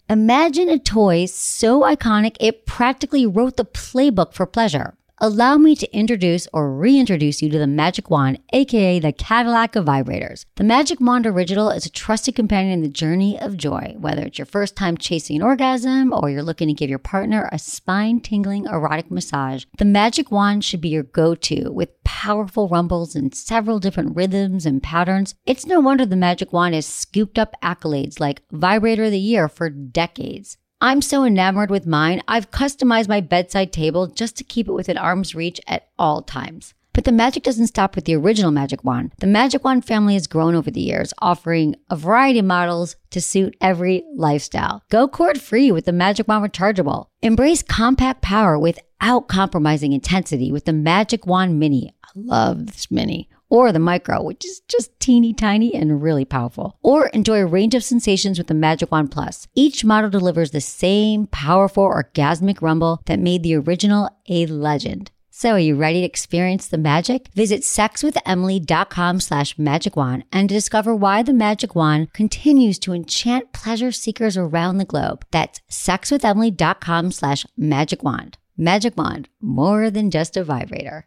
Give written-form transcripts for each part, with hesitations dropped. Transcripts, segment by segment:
Imagine a toy so iconic it practically wrote the playbook for pleasure. Allow me to introduce or reintroduce you to the Magic Wand, aka the Cadillac of vibrators. The Magic Wand Original is a trusted companion in the journey of joy. Whether it's your first time chasing an orgasm or you're looking to give your partner a spine-tingling erotic massage, the Magic Wand should be your go-to with powerful rumbles and several different rhythms and patterns. It's no wonder the Magic Wand has scooped up accolades like Vibrator of the Year for decades. I'm so enamored with mine, I've customized my bedside table just to keep it within arm's reach at all times. But the magic doesn't stop with the original Magic Wand. The Magic Wand family has grown over the years, offering a variety of models to suit every lifestyle. Go cord-free with the Magic Wand Rechargeable. Embrace compact power without compromising intensity with the Magic Wand Mini. I love this Mini. Or the Micro, which is just teeny tiny and really powerful. Or enjoy a range of sensations with the Magic Wand Plus. Each model delivers the same powerful orgasmic rumble that made the original a legend. So are you ready to experience the magic? Visit sexwithemily.com/magicwand and discover why the Magic Wand continues to enchant pleasure seekers around the globe. That's sexwithemily.com/magicwand. Magic Wand, more than just a vibrator.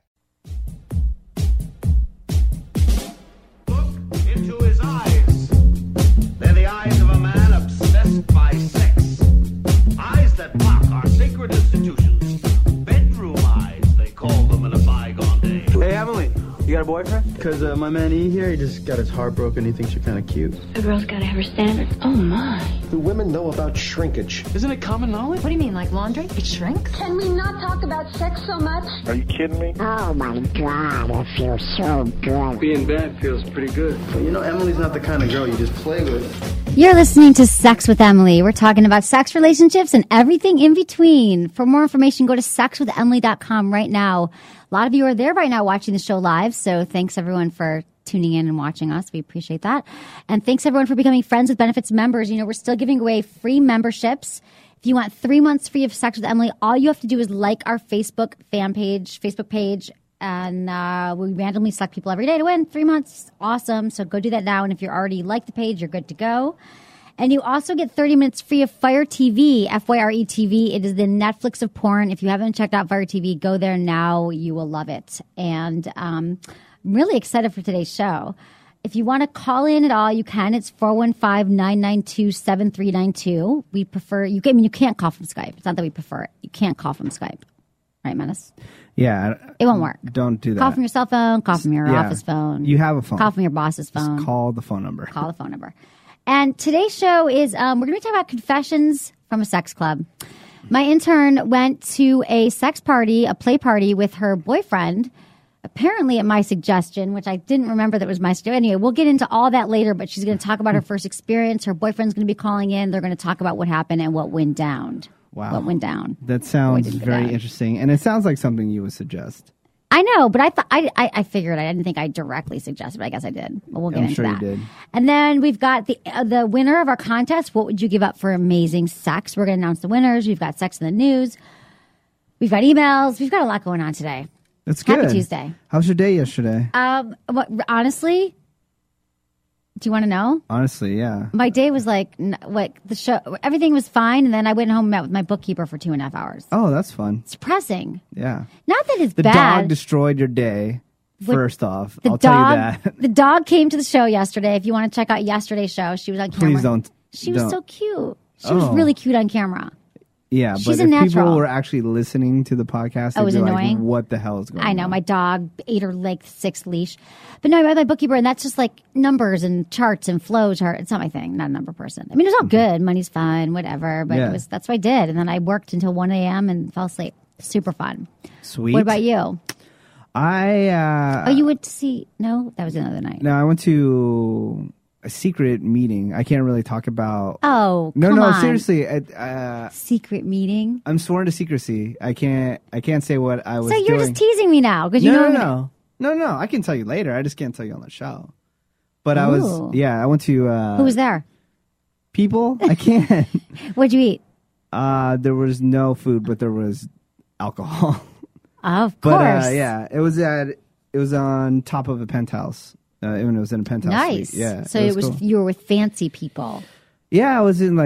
Into his eyes. They're the eyes of a man obsessed by sex. Eyes that mock our sacred institutions. Bedroom eyes, they call them in a bygone day. Hey, Emily, you got a boyfriend? Because my man E here, he just got his heart broken. He thinks you're kind of cute. A girl's gotta have her standards. Oh, my. Do women know about shrinkage? Isn't it common knowledge? What do you mean, like laundry? It shrinks? Can we not talk about sex so much? Are you kidding me? Oh my God, I feel so good. Being bad feels pretty good. But you know, Emily's not the kind of girl you just play with. You're listening to Sex with Emily. We're talking about sex, relationships, and everything in between. For more information, go to sexwithemily.com right now. A lot of you are there right now watching the show live, so thanks everyone for tuning in and watching us. We appreciate that. And thanks everyone for becoming Friends with Benefits members. You know, we're still giving away free memberships. If you want 3 months free of Sex with Emily, all you have to do is like our Facebook page, and we randomly select people every day to win 3 months. Awesome. So go do that now. And if you already like the page, you're good to go. And you also get 30 minutes free of Fire TV, FYRE TV. It is the Netflix of porn. If you haven't checked out Fire TV, go there now. You will love it. And I'm really excited for today's show. If you want to call in at all, you can. It's 415-992-7392. We prefer, you can't call from Skype. It's not that we prefer it. You can't call from Skype. Right, Menace? Yeah. It won't work. Don't do that. Call from your cell phone, call from your office phone. You have a phone. Call from your boss's phone. Just call the phone number. Call the phone number. And today's show is, we're going to be talking about confessions from a sex club. My intern went to a sex party, a play party with her boyfriend, apparently at my suggestion, which I didn't remember that was my suggestion. Anyway, we'll get into all that later, but she's going to talk about her first experience. Her boyfriend's going to be calling in. They're going to talk about what happened and what went down. Wow. What went down. That sounds very interesting. And it sounds like something you would suggest. I know, but I thought I figured I didn't think I directly suggested, but I guess I did. But we'll get into that. I'm sure you did. And then we've got the winner of our contest. What would you give up for amazing sex? We're going to announce the winners. We've got sex in the news. We've got emails. We've got a lot going on today. That's good. Happy Tuesday. How was your day yesterday? Honestly, do you want to know? Honestly, yeah. My day was like the show. Everything was fine, and then I went home and met with my bookkeeper for 2.5 hours. Oh, that's fun. It's depressing. Yeah. Not that it's the bad. The dog destroyed your day. First off, I'll tell you that. The dog came to the show yesterday. If you want to check out yesterday's show, she was on camera. Please don't. She was so cute. She was really cute on camera. Yeah, She's but a if people natural. were actually listening to the podcast, they'd was be annoying. like, what the hell is going on? I know. My dog ate her like 6th leash. But no, I met my bookkeeper, and that's just like numbers and charts and flow chart. It's not my thing. Not a number person. I mean, it's all good. Money's fine, whatever. But that's what I did. And then I worked until 1 a.m. and fell asleep. Super fun. Sweet. What about you? You went to see... No? That was another night. No, I went to a secret meeting. I can't really talk about... Oh, No, come on. seriously. Secret meeting? I'm sworn to secrecy. I can't say what I was So you're doing. just teasing me now? Because you know No. I can tell you later. I just can't tell you on the show. But I went to... Who was there? People? I can't. What'd you eat? There was no food, but there was alcohol. Of course. But it was on top of a penthouse. It was in a penthouse Nice. suite. Yeah. So it was you were with fancy people. Yeah, I was in like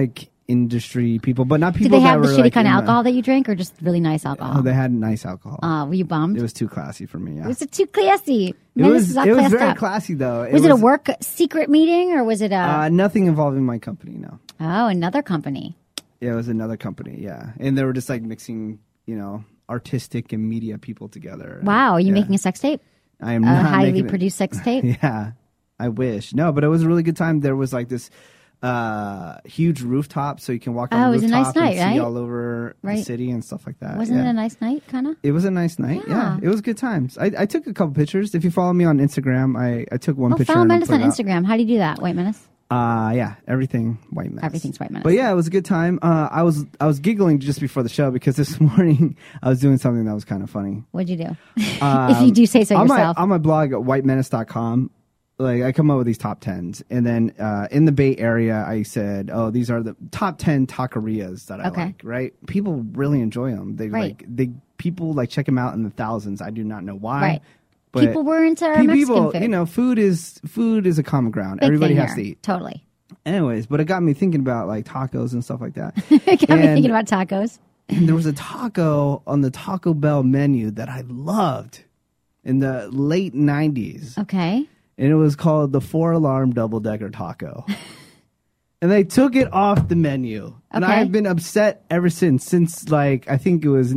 industry people, but not people. Did they have that the were, shitty like, kind of in alcohol that you drink, or just really nice alcohol? Oh, they had nice alcohol. Were you bummed? It was too classy for me. Yeah. Was it too classy? It Man, was. this is all It was classed very up. classy though. Was it a work secret meeting, or was it a? Nothing involving my company. No. Oh, another company. Yeah, it was another company. Yeah, and they were just like mixing, artistic and media people together. Wow, are you making a sex tape? I am A not highly making it. produced sex tape? Yeah, I wish. No, but it was a really good time. There was like this huge rooftop, so you can walk on the it was a rooftop nice night, and see right? all over the Right. city and stuff like that. Wasn't yeah. it a nice night, kind of? It was a nice night. Yeah. Yeah, it was good times. I took a couple pictures. If you follow me on Instagram, I took one picture. Follow and Menace put on it out. Instagram. How do you do that, White Menace? Yeah, everything White Menace. Everything's White Menace. But yeah, it was a good time. I was giggling just before the show because this morning I was doing something that was kind of funny. What'd you do? If you do say so on yourself. on my blog at whitemenace.com, like I come up with these top 10s, and then in the Bay Area, I said, "Oh, these are the top 10 taquerias that I like." Right? People really enjoy them. Right. People like check them out in the thousands. I do not know why. Right. But People were into Mexican food. food is a common ground. Big Everybody thing has here. to eat. Totally. Anyways, but it got me thinking about like tacos and stuff like that. It got me And- thinking about tacos. And there was a taco on the Taco Bell menu that I loved in the late 90s. Okay. And it was called the 4-alarm double-decker taco. And they took it off the menu. And Okay. I've been upset ever since like, I think it was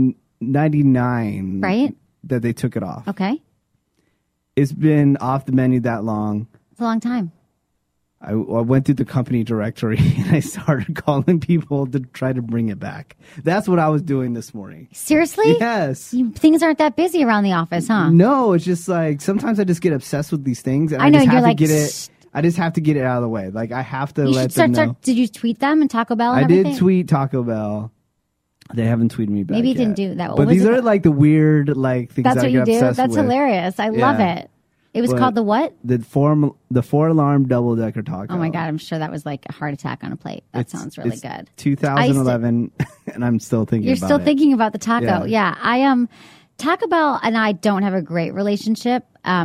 99. Right. That they took it off. Okay. It's been off the menu that long. It's a long time. I went through the company directory and I started calling people to try to bring it back. That's what I was doing this morning. Seriously? Yes. Things aren't that busy around the office, huh? No, it's just like sometimes I just get obsessed with these things, and I know, just you're have like, to get it. I just have to get it out of the way. Like I have to You let should them know. Did you tweet them and Taco Bell and I everything? did tweet Taco Bell. They haven't tweeted me back. Maybe you yet. didn't do that. What But was these it? are like the weird like things That's that what I you get do? obsessed That's with. hilarious. I love Yeah. it. It was But called the what? The 4-alarm double-decker taco. Oh my God, I'm sure that was like a heart attack on a plate. That sounds really it's good. 2011, and I'm still thinking You're about still it. thinking about the taco. Yeah. Yeah, I am. Taco Bell and I don't have a great relationship.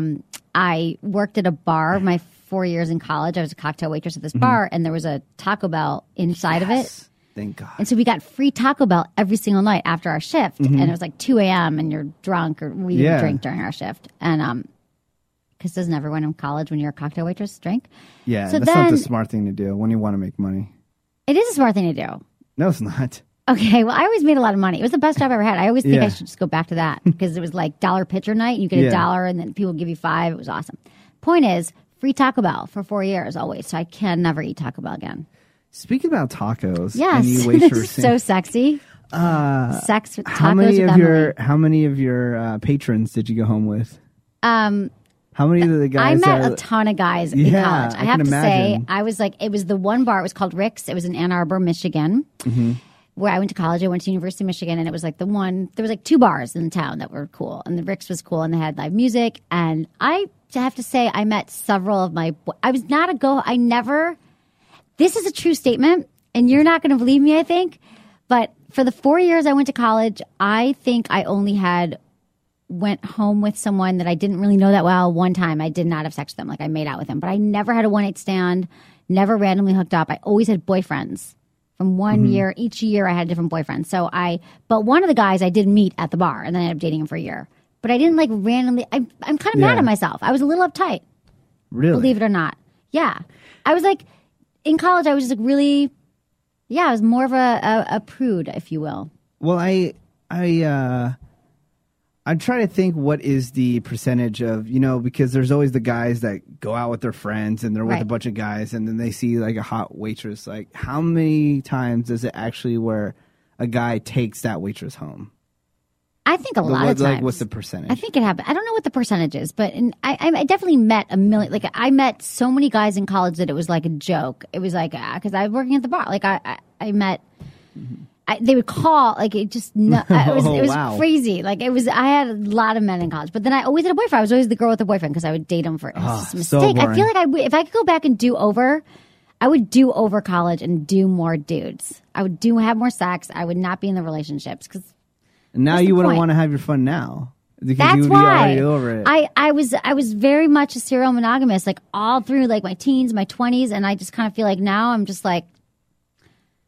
I worked at a bar my 4 years in college. I was a cocktail waitress at this bar, and there was a Taco Bell inside of it. Yes. Thank God. And so we got free Taco Bell every single night after our shift. And it was like 2 a.m. and you're drunk, or we didn't Yeah. drink during our shift. And because doesn't everyone in college, when you're a cocktail waitress, drink? Yeah, So that's not the then- smart thing to do when you want to make money. It is a smart thing to do. No, it's not. Okay, well, I always made a lot of money. It was the best job I ever had. I always think Yeah. I should just go back to that because it was like $1 pitcher night. You get Yeah. $1 and then people give you $5. It was awesome. Point is, free Taco Bell for 4 years always. So I can never eat Taco Bell again. Speaking about tacos, Yes, and you this is waitressing, so sexy. Sex with tacos. how many with of Emily. your patrons did you go home with? How many of the I guys? met a ton of guys in Yeah, college. I I have can to say, imagine. I was like, it was the one bar. It was called Rick's. It was in Ann Arbor, Michigan, where I went to college. I went to University of Michigan, and it was like the one. There was like 2 bars in town that were cool, and the Rick's was cool, and they had live music. And I have to say, I met several of my. I was not a go. I never. This is a true statement, and you're not going to believe me, I think. But for the 4 years I went to college, I think I only went home with someone that I didn't really know that well. One time I did not have sex with them. Like I made out with him, but I never had a one-night stand, never randomly hooked up. I always had boyfriends from one year. Each year I had a different boyfriend. But one of the guys I did meet at the bar and then I ended up dating him for a year. But I didn't like randomly, I'm kind of mad Yeah. at myself. I was a little uptight, Really? believe it or not. Yeah. I was like, in college I was just like really, I was more of a prude, if you will. Well, I'm trying to think what is the percentage of, because there's always the guys that go out with their friends and they're with Right. a bunch of guys and then they see like a hot waitress. Like how many times does it actually where a guy takes that waitress home? I think a lot of times. Like what's the percentage? I think it happened. I don't know what the percentage is, but I definitely met a million. Like I met so many guys in college that it was like a joke. It was like because I was working at the bar. Like I met. They would call like it just. It was wow. crazy. Like it was. I had a lot of men in college, but then I always had a boyfriend. I was always the girl with the boyfriend because I would date him for. It was just a so mistake. I feel boring. like if I could go back and do over. I would do over college and do more dudes. I would have more sex. I would not be in the relationships because. And now What's the you wouldn't point? want to have your fun now. Because That's you would why be already over it. I was very much a serial monogamous, like all through like my teens, my 20s, and I just kind of feel like now I'm just like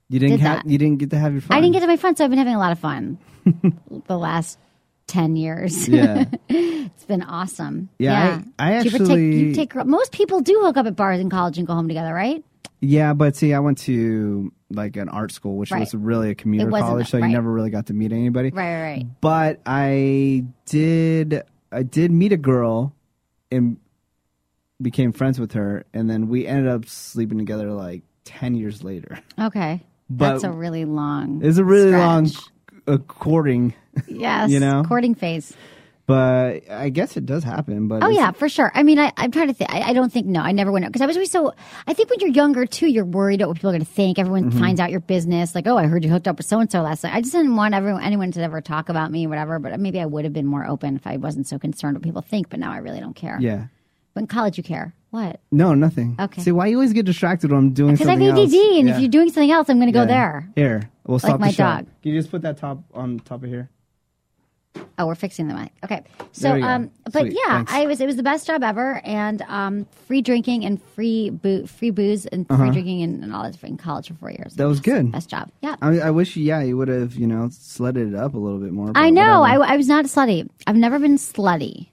You did didn't that. You didn't get to have your fun. I didn't get to my fun, so I've been having a lot of fun the last 10 years. Yeah. It's been awesome. Yeah. I Do you actually take most people do hook up at bars in college and go home together, right? Yeah, but see, I went to like an art school, which was really a commuter college, so you never really got to meet anybody. Right. But I did meet a girl and became friends with her, and then we ended up sleeping together like 10 years later. Okay. But that's a really long It's a really stretch. long courting. Yes. You know? Courting phase. But I guess it does happen. But Oh, yeah, for sure. I mean, I'm trying to think. I don't think, no, I never went out. Because I was always I think when you're younger, too, you're worried about what people are going to think. Everyone finds out your business. Like, oh, I heard you hooked up with so-and-so last night. I just didn't want anyone to ever talk about me or whatever. But maybe I would have been more open if I wasn't so concerned what people think. But now I really don't care. Yeah. But in college, you care. What? No, nothing. Okay. See, why you always get distracted when I'm doing something Because I have ADD, else? and if you're doing something else, I'm going to go there. Here, we'll stop my the show. dog. Can you just put that top on top of here? Oh, we're fixing the mic. Okay. So, There we go. but Sweet. yeah, Thanks. it was the best job ever, and free drinking and free booze and free drinking and all that in college for 4 years. That was good. Best job. Yeah. I wish, you would have, slutted it up a little bit more. but I know. whatever. I was not slutty. I've never been slutty,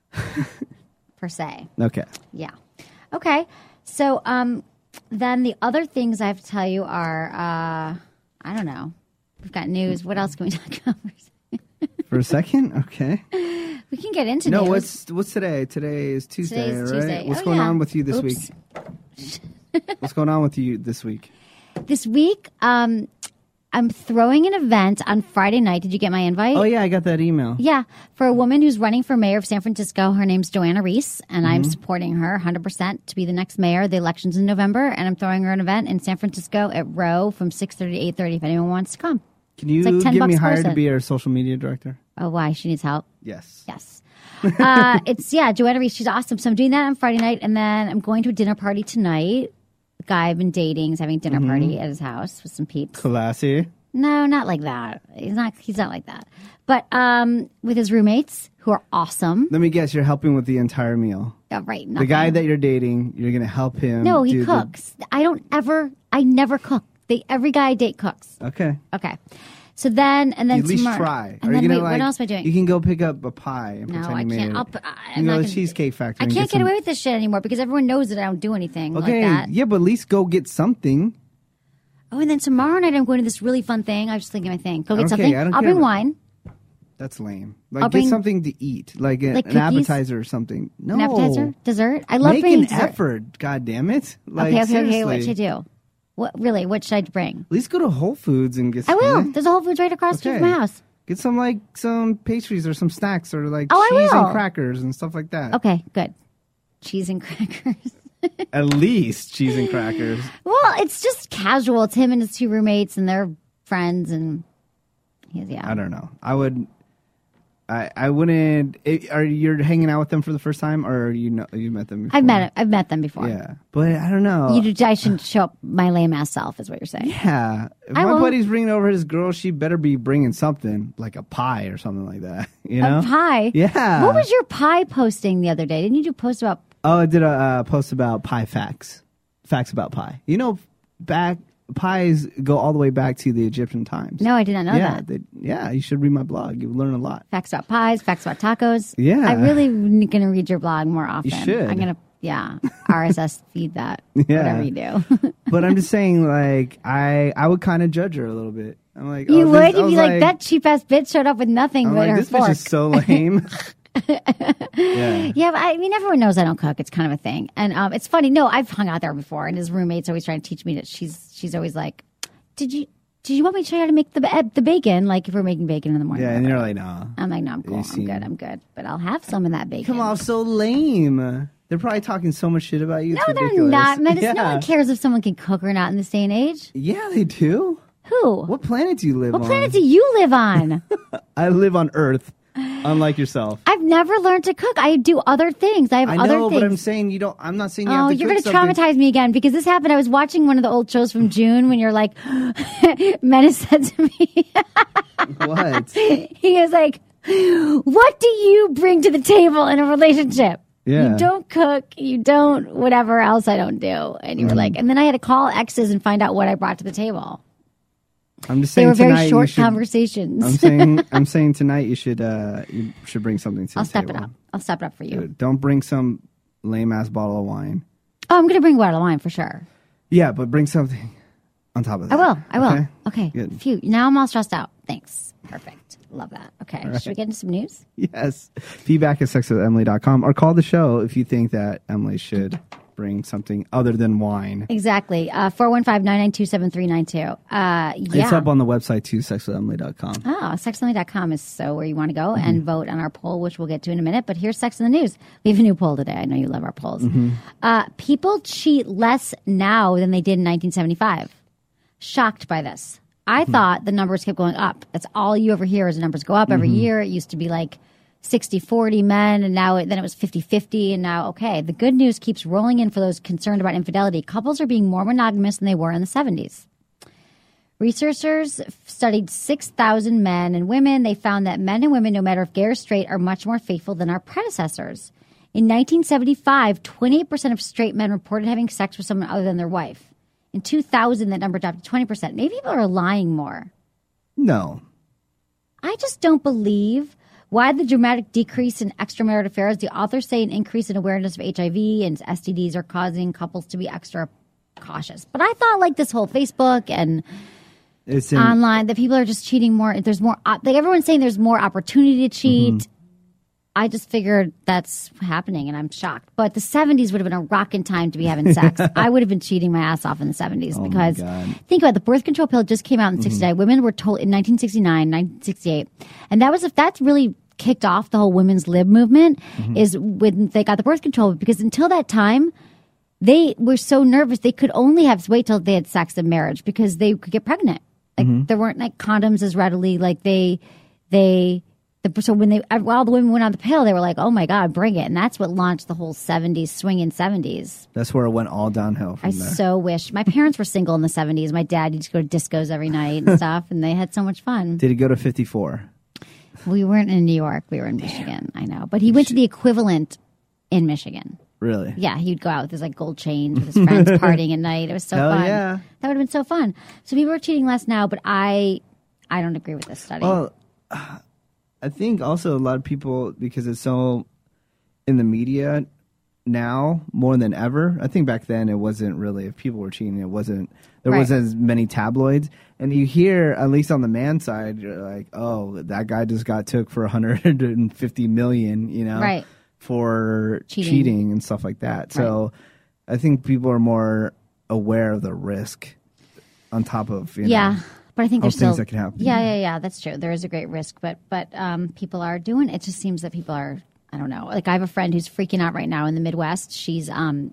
per se. Okay. Yeah. Okay. So, then the other things I have to tell you are, I don't know. We've got news. What else can we talk about? For a second? Okay. We can get into No, news. what's today? Today is Tuesday, Today's right? Tuesday. What's Oh, going yeah. on with you this week? What's going on with you this week? This week, I'm throwing an event on Friday night. Did you get my invite? Oh, yeah, I got that email. Yeah, for a woman who's running for mayor of San Francisco. Her name's Joanna Reese, and I'm supporting her 100% to be the next mayor. The election's in November, and I'm throwing her an event in San Francisco at Row from 6:30 to 8:30 if anyone wants to come. Can you It's like $10 get me hired to person. be our social media director? Oh, why? She needs help? Yes. Yes. Joanna Reese. She's awesome. So I'm doing that on Friday night, and then I'm going to a dinner party tonight. The guy I've been dating is having a dinner party at his house with some peeps. Classy. No, not like that. He's not like that. But with his roommates, who are awesome. Let me guess, you're helping with the entire meal. Right. The guy that you're dating, you're going to help him. No, he do cooks. I never cook. Every guy I date cooks. Okay. Okay. So then, and then You at least tomorrow. try. And Are then you gonna, what else am I doing? You can go pick up a pie and No, pretend I you made can't. it. I'm You not know, the gonna- Cheesecake Factory. I and can't get some- away with this shit anymore because everyone knows that I don't do anything Okay, like that. yeah, but at least go get something. Oh, and then tomorrow night I'm going to this really fun thing. I was just thinking of my thing. Go get Okay, something. I don't I'll care bring about- wine. That's lame. Like, I'll get bring- something to eat, like, Like an cookies? appetizer or something. No, An appetizer, dessert. I love Make bringing an dessert. effort. God damn it! Like, Okay. seriously. What should I do? What should I bring? At least go to Whole Foods and get. I will. something. There's a Whole Foods right across the street from my house. Get some pastries or some snacks or like Oh, I cheese and will. crackers and stuff like that. Okay, good. Cheese and crackers. At least cheese and crackers. Well, it's just casual. It's him and his two roommates and their friends, and I don't know. I wouldn't. Are you hanging out with them for the first time, or you met them before? I've met them before. Yeah, but I don't know. I shouldn't show up my lame ass self, is what you're saying. Yeah, if I my won't. buddy's bringing over his girl, she better be bringing something like a pie or something like that. You know, A pie. Yeah. What was your pie posting the other day? Didn't you do a post about? Oh, I did a post about pie facts about pie. You know, pies go all the way back to the Egyptian times. No, I did not know that. You should read my blog. You learn a lot. Facts about pies, facts about tacos. Yeah. I really am going to read your blog more often. should. I'm going to, RSS feed that. Yeah. Whatever you do. But I'm just saying, like, I would kind of judge her a little bit. I'm like, You oh, would? this, I You'd was be like, that cheap ass bitch showed up with nothing I'm but like, her this fork. bitch is so lame. Yeah. Yeah, but I mean, everyone knows I don't cook. It's kind of a thing. And it's funny. No, I've hung out there before, and his roommate's always trying to teach me that she's always like, did you want me to show you how to make the bacon? Like if we're making bacon in the morning. Yeah, and you're like, nah. I'm like, no, I'm cool. I'm good. But I'll have some of that bacon. Come off so lame. They're probably talking so much shit about you. No, It's they're ridiculous. not. Man, Yeah. no one cares if someone can cook or not in this day and age. Yeah, they do. Who? What planet do you live on? What planet do you live on? I live on Earth, unlike yourself. I've never learned to cook. I do other things. I have I other know, things. but I'm saying you don't. I'm not saying you Oh, have to you're cook going to something. traumatize me again because this happened. I was watching one of the old shows from June when you're like, Menace said to me, What? he was like, what do you bring to the table in a relationship? Yeah. You don't cook. You don't whatever else I don't do. And you were like, and then I had to call exes and find out what I brought to the table. I'm just They saying were very tonight short you should, conversations. I'm saying tonight you should bring something to I'll the step table. it up. I'll step it up for you. Don't bring some lame ass bottle of wine. Oh, I'm going to bring a bottle of wine for sure. Yeah, but bring something on top of that. I will. Okay. Good. Phew. Now I'm all stressed out. Thanks. Perfect. Love that. Okay. Should we get into some news? Yes. Feedback at sexwithemily.com or call the show if you think that Emily should bring something other than wine. Exactly. 415-992-7392. Yeah. It's up on the website too, sexwithemily.com. Oh, sexonly.com is so where you want to go and vote on our poll, which we'll get to in a minute. But here's Sex in the News. We have a new poll today. I know you love our polls. People cheat less now than they did in 1975. Shocked by this. I thought the numbers kept going up. That's all you ever hear is the numbers go up every year. It used to be like 60-40 men, and now then it was 50-50, and now, okay. The good news keeps rolling in for those concerned about infidelity. Couples are being more monogamous than they were in the 70s. Researchers studied 6,000 men and women. They found that men and women, no matter if gay or straight, are much more faithful than our predecessors. In 1975, 28% of straight men reported having sex with someone other than their wife. In 2000, that number dropped to 20%. Maybe people are lying more. No. I just don't believe why the dramatic decrease in extramarital affairs. The authors say an increase in awareness of HIV and STDs are causing couples to be extra cautious. But I thought like this whole Facebook and It's online that people are just cheating more. There's more, like everyone's saying there's more opportunity to cheat. I just figured that's happening, and I'm shocked. But the 70s would have been a rockin' time to be having sex. I would have been cheating my ass off in the 70s because think about it, the birth control pill just came out in 69. Women were told in 1969, 1968. And that's really kicked off the whole women's lib movement is when they got the birth control, because until that time, they were so nervous they could only wait till they had sex in marriage because they could get pregnant. Like there weren't like condoms as readily. Like so when all the women went on the pill, they were like, "Oh my God, bring it!" And that's what launched the whole '70s swinging '70s. That's where it went all downhill from there. I so wish my parents were single in the '70s. My dad used to go to discos every night and stuff, and they had so much fun. Did he go to 54? We weren't in New York; we were in Michigan. I know, but he went to the equivalent in Michigan. Really? Yeah, he'd go out with his like gold chains with his friends partying at night. It was so fun. Yeah. That would have been so fun. So people are cheating less now, but I don't agree with this study. Well, I think also a lot of people, because it's so in the media now more than ever. I think back then it wasn't really, if people were cheating, there wasn't as many tabloids. And you hear, at least on the man side, you're like, oh, that guy just got took for 150 million, for cheating and stuff like that. So I think people are more aware of the risk on top of, but I think there's things still that can happen. Yeah. That's true. There is a great risk, but people are doing it. Just seems that people are. I don't know. Like I have a friend who's freaking out right now in the Midwest. She's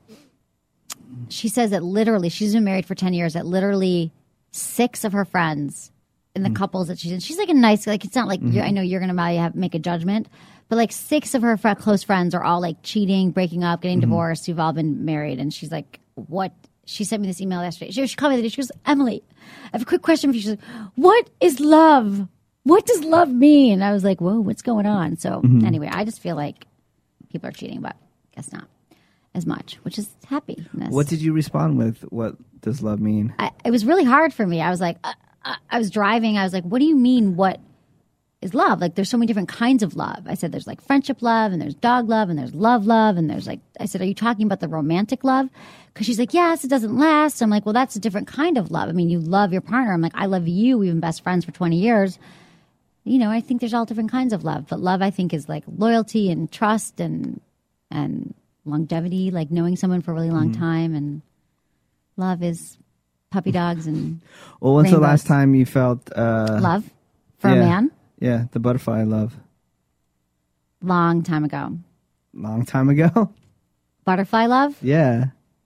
she says that literally she's been married for 10 years. That literally 6 of her friends in the couples that she's in. She's like a nice. Like it's not like I know you're going to make a judgment, but like 6 of her close friends are all like cheating, breaking up, getting divorced. Who've all been married, and she's like, what? She sent me this email yesterday. She called me the other day. She goes, Emily, I have a quick question for you. She's like, what is love? What does love mean? I was like, whoa, what's going on? So anyway, I just feel like people are cheating, but I guess not as much, which is happiness. What did you respond with? What does love mean? It was really hard for me. I was like, I was driving. I was like, what do you mean? What is love? Like, there's so many different kinds of love. I said, there's like friendship love, and there's dog love, and there's love, and there's like, I said, are you talking about the romantic love? Because she's like, yes, it doesn't last. I'm like, well, that's a different kind of love. I mean, you love your partner. I'm like, I love you. We've been best friends for 20 years. I think there's all different kinds of love. But love, I think, is like loyalty and trust and longevity, like knowing someone for a really long time. And love is puppy dogs and Well, when's rainbows. the last time you felt Love for a man? Yeah, the butterfly love. Long time ago. Long time ago? Butterfly love? Yeah.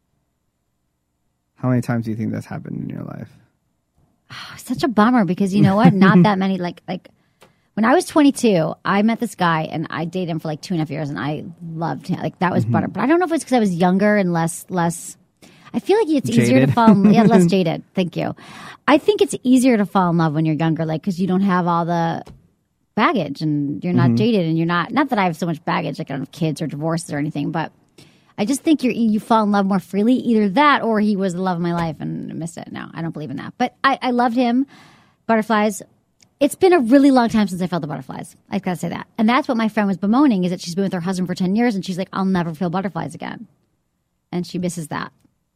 How many times do you think that's happened in your life? Such a bummer because you know what? Not that many. Like when I was 22, I met this guy and I dated him for like 2.5 years and I loved him. Like that was butter. But I don't know if it's because I was younger and less. I feel like it's easier to fall in love. Less jaded. Thank you. I think it's easier to fall in love when you're younger, like because you don't have all the baggage and you're not jaded and you're not that I have so much baggage, like I don't have kids or divorces or anything, but I just think you fall in love more freely. Either that or he was the love of my life and I missed it. No, I don't believe in that. But I loved him. butterflies. It's been a really long time since I felt the butterflies. I gotta say that. And that's what my friend was bemoaning, is that she's been with her husband for 10 years and she's like, I'll never feel butterflies again. And she misses that.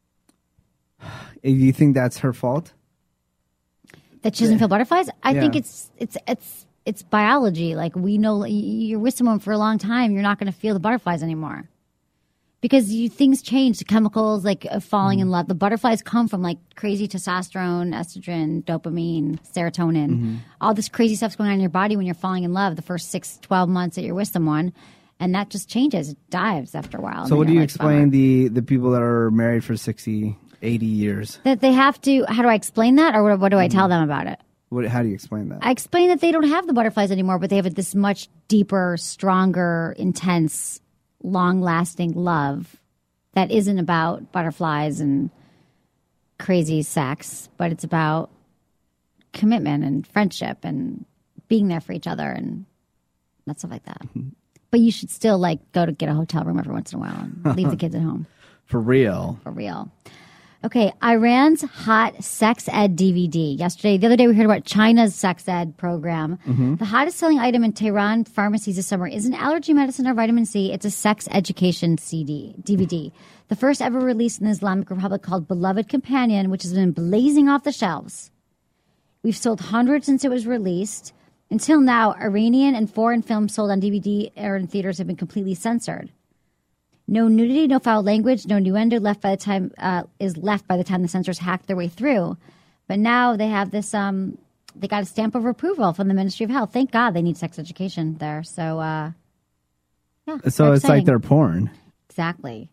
You think that's her fault? That she doesn't feel butterflies? I think it's biology. Like, we know you're with someone for a long time, you're not going to feel the butterflies anymore. Because things change, the chemicals, like of falling in love. The butterflies come from like crazy testosterone, estrogen, dopamine, serotonin. All this crazy stuff's going on in your body when you're falling in love the first 6-12 months that you're with someone. And that just changes. It dives after a while. So what do you explain the people that are married for 60, 80 years? That they have to, how do I explain that? Or what do I tell them about it? How do you explain that? I explain that they don't have the butterflies anymore, but they have this much deeper, stronger, intense, long-lasting love that isn't about butterflies and crazy sex, but it's about commitment and friendship and being there for each other and that stuff like that. But you should still like go to get a hotel room every once in a while and leave the kids at home. For real. For real. Okay, Iran's hot sex ed DVD. The other day we heard about China's sex ed program. The hottest selling item in Tehran pharmacies this summer isn't allergy medicine or vitamin C. It's a sex education DVD. The first ever released in the Islamic Republic, called Beloved Companion, which has been blazing off the shelves. We've sold hundreds since it was released. Until now, Iranian and foreign films sold on DVD or in theaters have been completely censored. No nudity, no foul language, no innuendo left by the time the censors hacked their way through. But now they have this. They got a stamp of approval from the Ministry of Health. Thank God they need sex education there. So, yeah. So it's like they're porn. Exactly.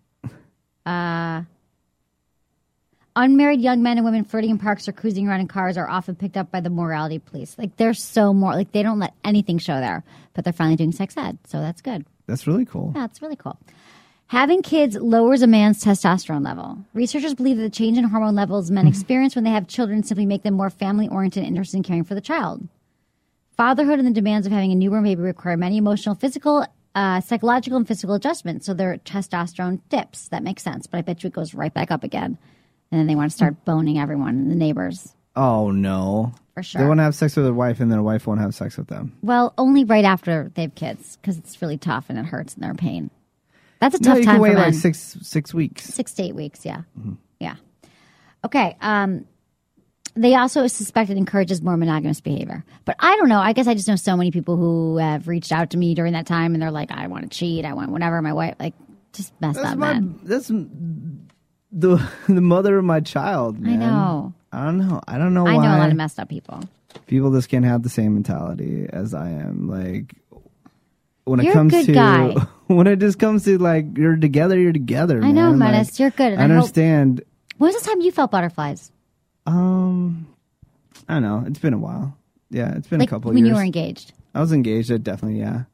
Unmarried young men and women flirting in parks or cruising around in cars are often picked up by the morality police. Like, they're so like they don't let anything show there, but they're finally doing sex ed, so that's good. That's really cool. Yeah, it's really cool. Having kids lowers a man's testosterone level. Researchers believe that the change in hormone levels men experience when they have children simply make them more family-oriented and interested in caring for the child. Fatherhood and the demands of having a newborn baby require many emotional, physical, psychological, and physical adjustments, so their testosterone dips. That makes sense, but I bet you it goes right back up again. And then they want to start boning everyone and the neighbors. Oh, no. For sure. They want to have sex with their wife, and their wife won't have sex with them. Well, only right after they have kids, because it's really tough and it hurts and they're in pain. That's a tough you time can wait for men. like six weeks. 6 to 8 weeks, yeah. Yeah. Okay. They also suspect it encourages more monogamous behavior. But I don't know. I guess I just know so many people who have reached out to me during that time, and they're like, I want to cheat. I want whatever. My wife, like, just mess up, man. That's the mother of my child, man. I know. I don't know. I don't know why. I know a lot of messed up people. People just can't have the same mentality as I am. Like, when You're it comes a good to guy. when it just comes to like you're together, I know, man. Menace. Like, You're good. And I understand. When was the time you felt butterflies? I don't know. It's been a while. Yeah, it's been Like a couple of when years. you were engaged. I was engaged. Definitely, yeah.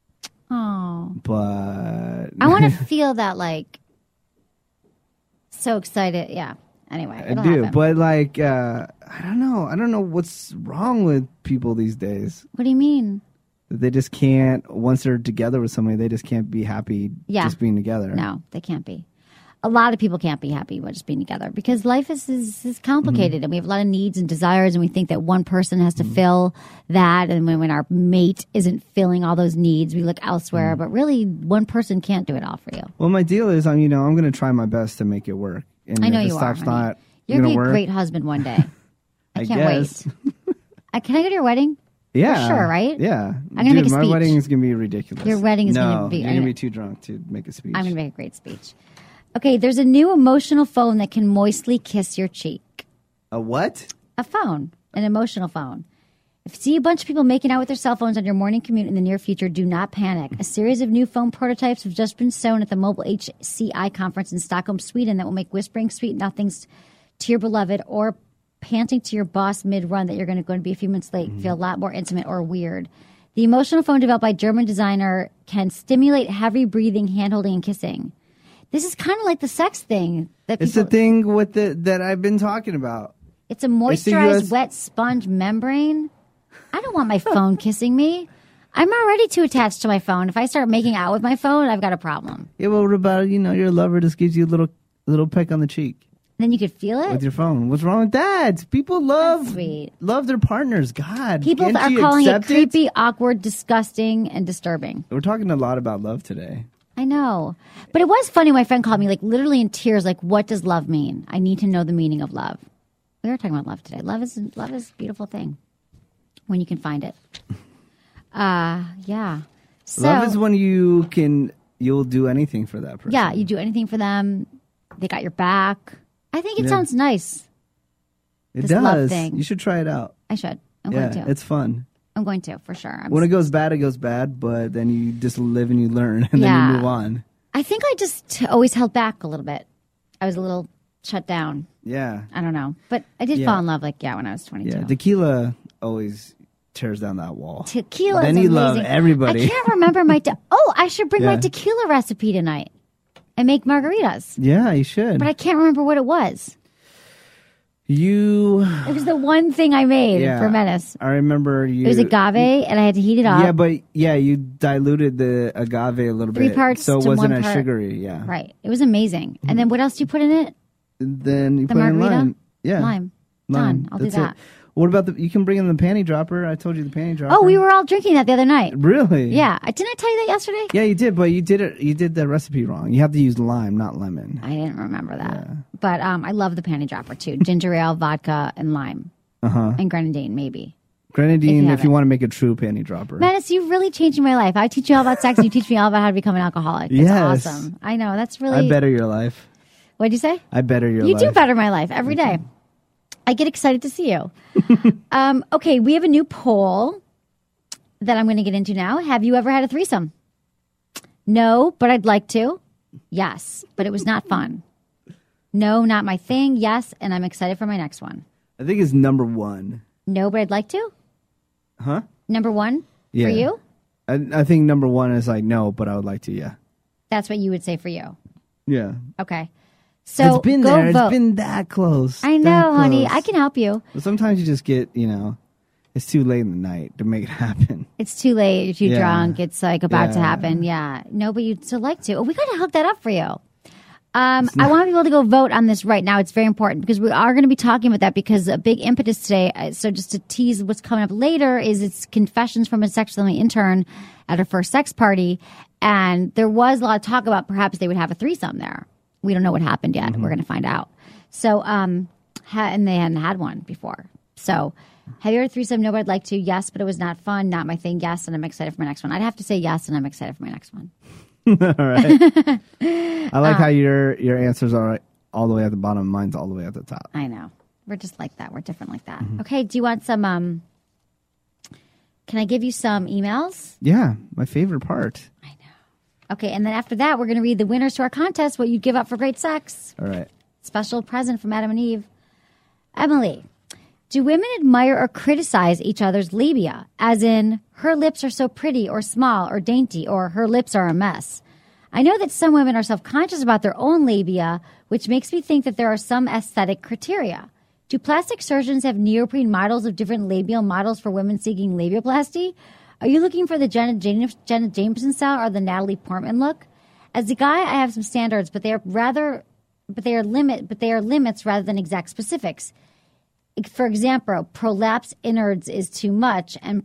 Oh. But I want to feel that, like, so excited. Yeah. Anyway, I it'll do. happen. But like, I don't know. I don't know what's wrong with people these days. What do you mean? They just can't, once they're together with somebody, they just can't be happy just being together. No, they can't be. A lot of people can't be happy with just being together because life is complicated and we have a lot of needs and desires, and we think that one person has to fill that. And when our mate isn't filling all those needs, we look elsewhere. But really, one person can't do it all for you. Well, my deal is, I'm going to try my best to make it work. And I know if you it are. stops honey. not You're going to be a work, great husband one day. I can't guess. wait. Can I go to your wedding? Yeah. For sure, right? Yeah. I'm gonna make a my speech. wedding is going to be ridiculous. Your wedding is no, gonna be- you're going to be too drunk to make a speech. I'm going to make a great speech. Okay, there's a new emotional phone that can moistly kiss your cheek. A what? A phone, an emotional phone. If you see a bunch of people making out with their cell phones on your morning commute in the near future, do not panic. A series of new phone prototypes have just been shown at the Mobile HCI conference in Stockholm, Sweden, that will make whispering sweet nothings to your beloved or panting to your boss mid-run that you're going to be a few minutes late feel a lot more intimate or weird. The emotional phone developed by German designer can stimulate heavy breathing, hand-holding, and kissing. This is kind of like the sex thing. It's the thing with that I've been talking about. It's a moisturized, wet sponge membrane. I don't want my phone kissing me. I'm already too attached to my phone. If I start making out with my phone, I've got a problem. Yeah, well, what about, your lover just gives you a little peck on the cheek? Then you could feel it? with your phone. What's wrong with that? People That's sweet. love their partners. God, People can't are you calling it accept creepy, awkward, disgusting, and disturbing. We're talking a lot about love today. I know. But it was funny. My friend called me like literally in tears, like, what does love mean? I need to know the meaning of love. We were talking about love today. Love is a beautiful thing when you can find it. Yeah. So, Love is when you'll do anything for that person. yeah, you do anything for them. They got your back. I think it sounds nice. It this love does. thing. You should try it out. I should. I'm going to. It's fun. I'm going to, for sure. When it goes bad, but then you just live and you learn, and then Yeah. you move on. I think I just always held back a little bit. I was a little shut down. Yeah. I don't know. But I did fall in love, when I was 22. Yeah. Tequila always tears down that wall. Tequila Then is you amazing. love everybody. I can't remember my... I should bring my tequila recipe tonight and make margaritas. Yeah, you should. But I can't remember what it was. It was the one thing I made for Menace. I remember you. It was agave, and I had to heat it up. Yeah, but you diluted the agave a little bit. 3 parts so it to wasn't 1 as part. sugary. Yeah. Right. It was amazing. And then what else do you put in it? Then you The put in margarita? lime. Yeah. Lime. Lime. Done. I'll That's do that. it. What about you can bring in the panty dropper. I told you the panty dropper. Oh, we were all drinking that the other night. Really? Yeah. Didn't I tell you that yesterday? Yeah, you did, but you did the recipe wrong. You have to use lime, not lemon. I didn't remember that. But I love the panty dropper too. Ginger ale, vodka, and lime. And grenadine, maybe. Grenadine, if you haven't. want to make a true panty dropper. Menace, you've really changed my life. I teach you all about sex, and you teach me all about how to become an alcoholic. It's Yes. awesome. I know. That's really... I better your life. What'd you say? I better your You life. do better my life every day. I get excited to see you. Okay, we have a new poll that I'm going to get into now. Have you ever had a threesome? No, but I'd like to. Yes, but it was not fun. No, not my thing. Yes, and I'm excited for my next one. I think it's number 1. No, but I'd like to. Huh? Number 1 Yeah. for you? I think number 1 is like no, but I would like to. Yeah. That's what you would say for you. Yeah. Okay. So It's been go there. vote. It's been that close. I that know, honey. close. I can help you. But sometimes you just get, it's too late in the night to make it happen. It's too late. You're too Yeah. drunk. It's like about to Yeah. happen. Yeah. No, but you'd still like to. Oh, we got to hook that up for you. I want people to go vote on this right now. It's very important because we are going to be talking about that because a big impetus today. So just to tease what's coming up later is it's confessions from a sexually intern at her first sex party. And there was a lot of talk about perhaps they would have a threesome there. We don't know what happened yet. We're going to find out. So, and they hadn't had one before. So, have you heard of threesome? No, but I'd like to. Yes, but it was not fun. Not my thing. Yes, and I'm excited for my next one. I'd have to say yes, and I'm excited for my next one. All right. I like how your answers are all the way at the bottom. Mine's all the way at the top. I know. We're just like that. We're different like that. Okay. Do you want some? Can I give you some emails? Yeah, my favorite part. Okay, and then after that, we're going to read the winners to our contest. What you'd give up for great sex? All right. Special present from Adam and Eve. Emily, do women admire or criticize each other's labia? As in, her lips are so pretty or small or dainty, or her lips are a mess. I know that some women are self-conscious about their own labia, which makes me think that there are some aesthetic criteria. Do plastic surgeons have neoprene models of different labial models for women seeking labiaplasty? Are you looking for the Jenna Jameson style or the Natalie Portman look? As a guy, I have some standards, but they are limits rather than exact specifics. For example, prolapse innards is too much, and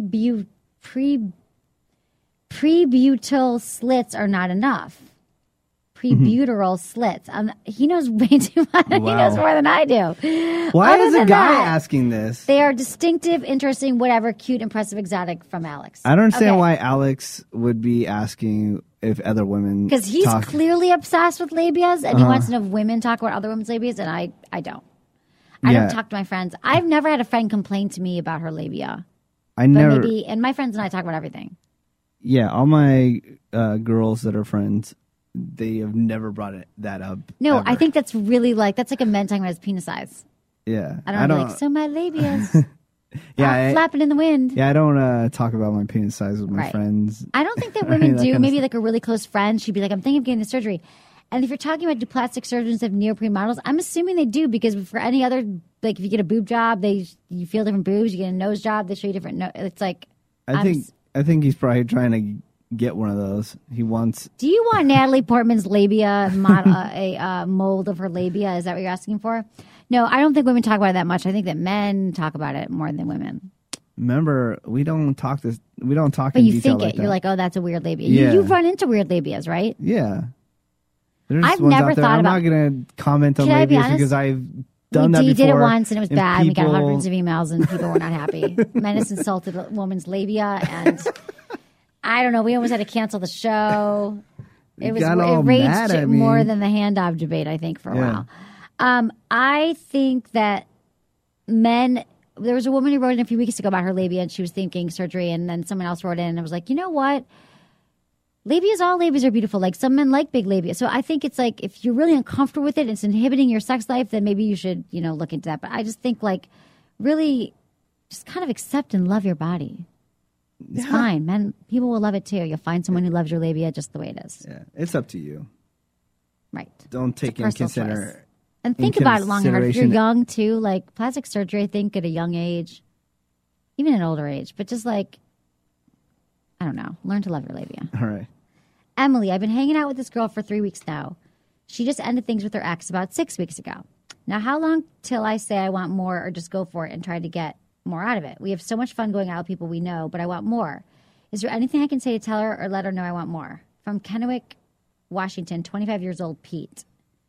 prebutyral slits are not enough. Prebutyral slits. He knows way too much. Wow. He knows more than I do. Why Other is a than guy that, asking this? They are distinctive, interesting, whatever, cute, impressive, exotic from Alex. I don't understand Okay. why Alex would be asking if other women Because he's talk. clearly obsessed with labias, and he wants to know if women talk about other women's labias, and I don't. I Yeah. don't talk to my friends. I've never had a friend complain to me about her labia. I But never. maybe, and my friends and I talk about everything. Yeah, all my girls that are friends, they have never brought that up. No, ever. I think that's really that's like a man talking about his penis size. Yeah, I don't know, like, so my labias. Yeah, flapping in the wind. Yeah, I don't talk about my penis size with my Right. friends. I don't think that Right, women that do. kind of Maybe stuff. like a really close friend, she'd be like, I'm thinking of getting the surgery. And if you're talking about do plastic surgeons have neoprene models, I'm assuming they do because for any other, like if you get a boob job, you feel different boobs. You get a nose job, they show you different. It's like I think he's probably trying to get one of those. He wants. Do you want Natalie Portman's labia model, a mold of her labia? Is that what you're asking for? No, I don't think women talk about it that much. I think that men talk about it more than women. Remember, we don't talk But in you detail think like it. You're that. like, oh, that's a weird labia. Yeah. You've run into weird labias, right? Yeah. There's I've ones never out there. thought I'm about- not going to comment on Can I be labias honest? because I've done that We before. did it once and it was bad. We got people- hundreds of emails and people were not happy. Menace insulted a woman's labia, and I don't know. We almost had to cancel the show. It got all mad raged at me. more than the hand job debate, I think, for a while. I think that men. There was a woman who wrote in a few weeks ago about her labia, and she was thinking surgery, and then someone else wrote in and I was like, you know what? All labias are beautiful. Like, some men like big labia. So I think it's like, if you're really uncomfortable with it, it's inhibiting your sex life, then maybe you should, look into that. But I just think, like, really just kind of accept and love your body. It's fine. Men, people will love it too. You'll find someone who loves your labia just the way it is. Yeah, it's up to you. Right. Don't take in personal consider. choice. And think about it long and hard. If you're consideration- young too, like plastic surgery, I think at a young age, even an older age, but just like, I don't know, learn to love your labia. All right. Emily, I've been hanging out with this girl for 3 weeks now. She just ended things with her ex about 6 weeks ago. Now, how long till I say I want more or just go for it and try to get more out of it? We have so much fun going out with people we know, but I want more. Is there anything I can say to tell her or let her know I want more? From Kennewick, Washington, 25 years old, Pete.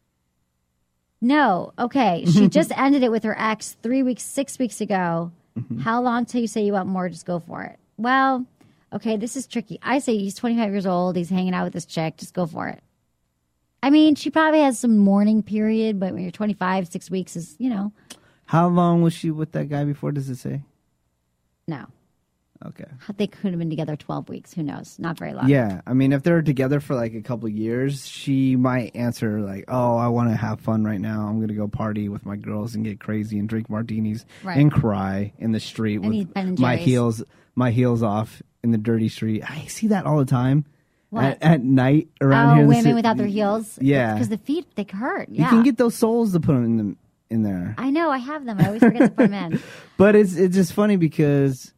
No. Okay. She just ended it with her ex 6 weeks ago. How long till you say you want more? Just go for it. Well, okay, this is tricky. I say he's 25 years old. He's hanging out with this chick. Just go for it. I mean, she probably has some mourning period, but when you're 25, 6 weeks is, How long was she with that guy before? Does it say? no. Okay. They could have been together 12 weeks. Who knows? Not very long. Yeah, I mean, if they're together for like a couple years, she might answer like, "Oh, I want to have fun right now. I'm gonna go party with my girls and get crazy and drink martinis Right. and cry in the street And eat with Ben and my Jerry's. heels off in the dirty street." I see that all the time. What? At night around Oh, here. in the women city. without their heels? Yeah, Because the feet, they hurt. you Yeah. can get those soles to put them in there. I know. I have them. I always forget to put them in. But it's just funny because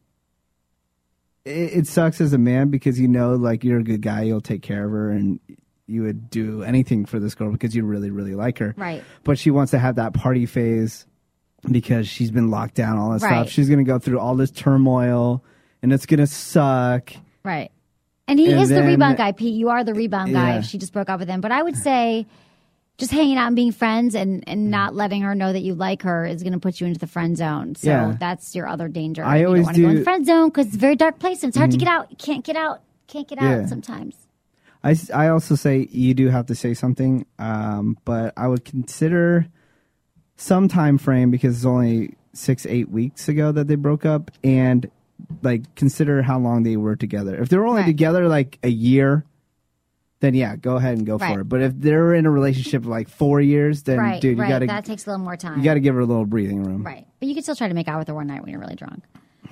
it sucks as a man because like you're a good guy, you'll take care of her, and you would do anything for this girl because you really, really like her. Right. But she wants to have that party phase because she's been locked down, all that Right. stuff. She's going to go through all this turmoil, and it's going to suck. Right. And he And is the then- rebound guy, Pete. You are the rebound guy Yeah. if she just broke up with him. But I would say just hanging out and being friends and not letting her know that you like her is going to put you into the friend zone. So Yeah. that's your other danger. I you always don't want to go in do- the friend zone because it's a very dark place and it's hard to get out. You can't get out. Can't get out Yeah. sometimes. I also say you do have to say something, but I would consider some time frame because it's only 6-8 weeks ago that they broke up, and like consider how long they were together. If they were only Right. together like a year, then yeah, go ahead and go Right. for it. But if they're in a relationship of like 4 years, then Right. dude, you right. gotta That takes a little more time. you gotta give her a little breathing room. Right. But you can still try to make out with her one night when you're really drunk.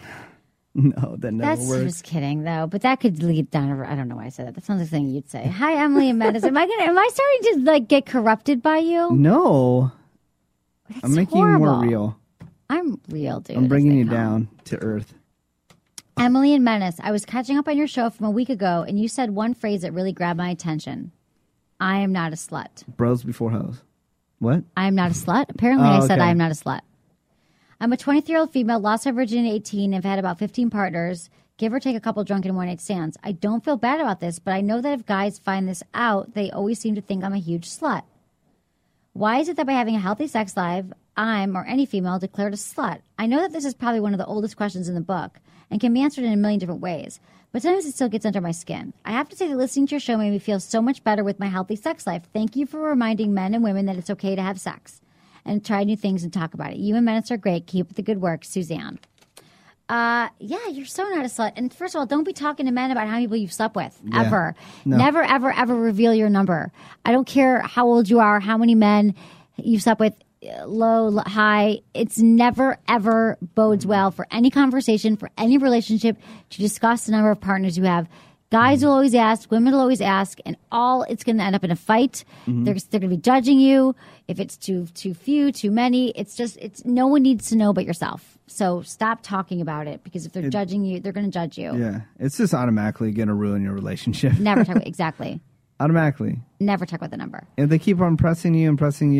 No, that never That's works. just kidding, though. But that could lead down. I don't know why I said that. That sounds like something you'd say. Hi, Emily and Madison. Am I starting to like get corrupted by you? No, That's I'm making horrible. you more real. I'm real, dude. I'm as bringing they you come. down to earth. Emily and Menace, I was catching up on your show from a week ago, and you said one phrase that really grabbed my attention. I am not a slut. Bros before hoes. What? I am not a slut. Apparently, Oh, I said okay. I am not a slut. I'm a 23-year-old female, lost my virginity at 18, and have had about 15 partners, give or take a couple drunken one-night stands. I don't feel bad about this, but I know that if guys find this out, they always seem to think I'm a huge slut. Why is it that by having a healthy sex life, I'm, or any female, declared a slut? I know that this is probably one of the oldest questions in the book and can be answered in a million different ways, but sometimes it still gets under my skin. I have to say that listening to your show made me feel so much better with my healthy sex life. Thank you for reminding men and women that it's okay to have sex and try new things and talk about it. You and Menace are great. Keep up the good work, Suzanne. Yeah, you're so not a slut. And first of all, don't be talking to men about how many people you've slept with, ever. No. Never, ever, ever reveal your number. I don't care how old you are, how many men you've slept with, low, high. It's never, ever bodes well for any conversation, for any relationship to discuss the number of partners you have. Guys will always ask, women will always ask, and all it's going to end up in a fight. They're going to be judging you if it's too few, too many. It's no one needs to know but yourself. So stop talking about it because if they're judging you, they're going to judge you. Yeah. It's just automatically going to ruin your relationship. Never talk about exactly. Automatically. Never talk about the number. If they keep on pressing you,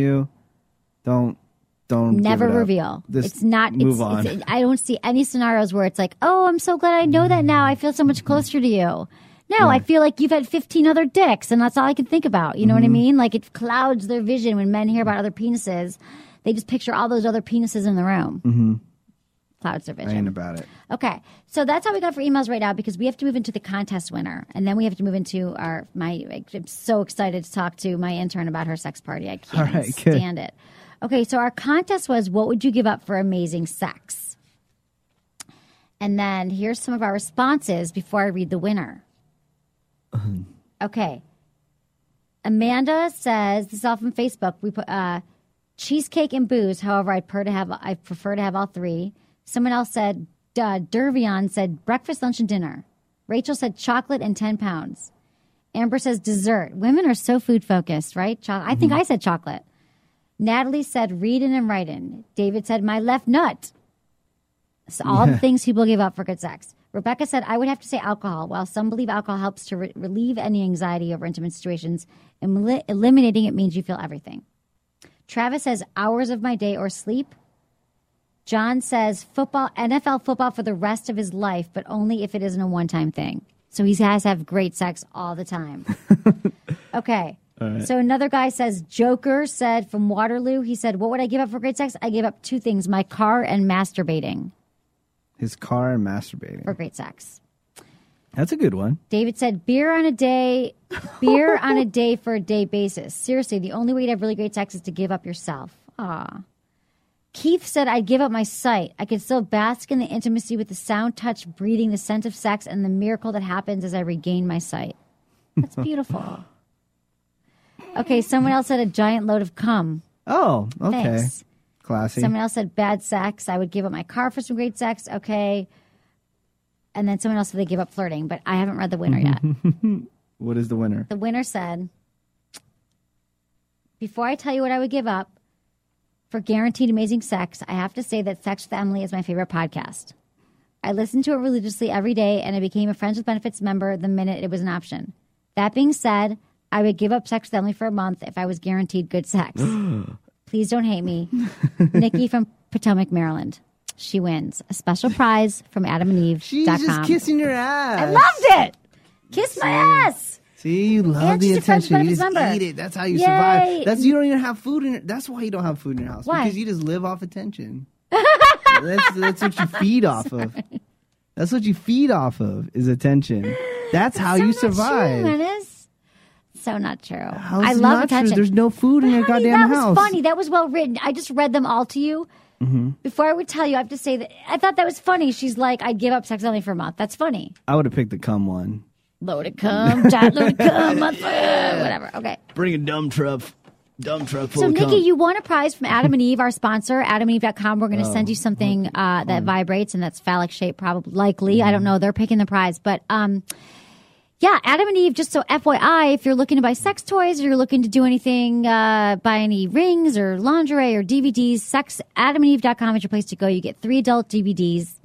don't never give it up. reveal. Just It's not. move on. I don't see any scenarios where it's like, oh, I'm so glad I know that now. I feel so much closer to you. No, I feel like you've had 15 other dicks, and that's all I can think about. You know what I mean? Like it clouds their vision when men hear about other penises. They just picture all those other penises in the room. Mm-hmm. Clouds their vision. I ain't about it. Okay, so that's all we got for emails right now because we have to move into the contest winner, and then we have to move into I'm so excited to talk to my intern about her sex party. I can't stand it. Okay, so our contest was, what would you give up for amazing sex? And then here's some of our responses before I read the winner. Okay. Amanda says, this is all from Facebook. We put cheesecake and booze. However, I prefer to have all three. Someone else said, Dervion said breakfast, lunch, and dinner. Rachel said chocolate and 10 pounds. Amber says dessert. Women are so food focused, right? I think I said chocolate. Natalie said reading and writing. David said my left nut. So all the things people give up for good sex. Rebecca said, I would have to say alcohol. While some believe alcohol helps to relieve any anxiety over intimate situations, eliminating it means you feel everything. Travis says hours of my day or sleep. John says NFL football for the rest of his life, but only if it isn't a one-time thing. So he has to have great sex all the time. Okay. Right. So another guy says, Joker said from Waterloo, he said, what would I give up for great sex? I give up two things, my car and masturbating. His car and masturbating. For great sex. That's a good one. David said, beer on a day for a day basis. Seriously, the only way to have really great sex is to give up yourself. Aw. Keith said, I'd give up my sight. I could still bask in the intimacy with the sound, touch, breathing, the scent of sex, and the miracle that happens as I regain my sight. That's beautiful. Okay, someone else said a giant load of cum. Oh, okay. Thanks. Classy. Someone else said bad sex. I would give up my car for some great sex. Okay. And then someone else said they give up flirting, but I haven't read the winner yet. What is the winner? The winner said, before I tell you what I would give up for guaranteed amazing sex, I have to say that Sex with Emily is my favorite podcast. I listen to it religiously every day, and I became a Friends with Benefits member the minute it was an option. That being said, I would give up Sex with Emily for a month if I was guaranteed good sex. Please don't hate me. Nikki from Potomac, Maryland. She wins a special prize from AdamandEve.com. She's just kissing your ass. I loved it. Kiss my ass. See, you love the attention. You just eat it. That's how you survive. You don't even have food in it. That's why you don't have food in your house. Why? Because you just live off attention. That's what you feed off of. That's what you feed off of is attention. That's how you survive. That is so not true. I love attention. True? There's no food in your goddamn house. That was funny. That was well written. I just read them all to you. Mm-hmm. Before I would tell you, I have to say that I thought that was funny. She's like, I'd give up sex only for a month. That's funny. I would have picked the cum one. Loaded cum, giant loaded cum, whatever. Okay. Bring a dump truck full of cum. So, Nikki, you won a prize from Adam and Eve, our sponsor, AdamandEve.com. We're going to send you something that vibrates and that's phallic shaped, probably likely. I don't know. They're picking the prize, but yeah, Adam and Eve. Just so FYI, if you're looking to buy sex toys or you're looking to do anything, buy any rings or lingerie or DVDs, AdamandEve.com is your place to go. You get 3 adult DVDs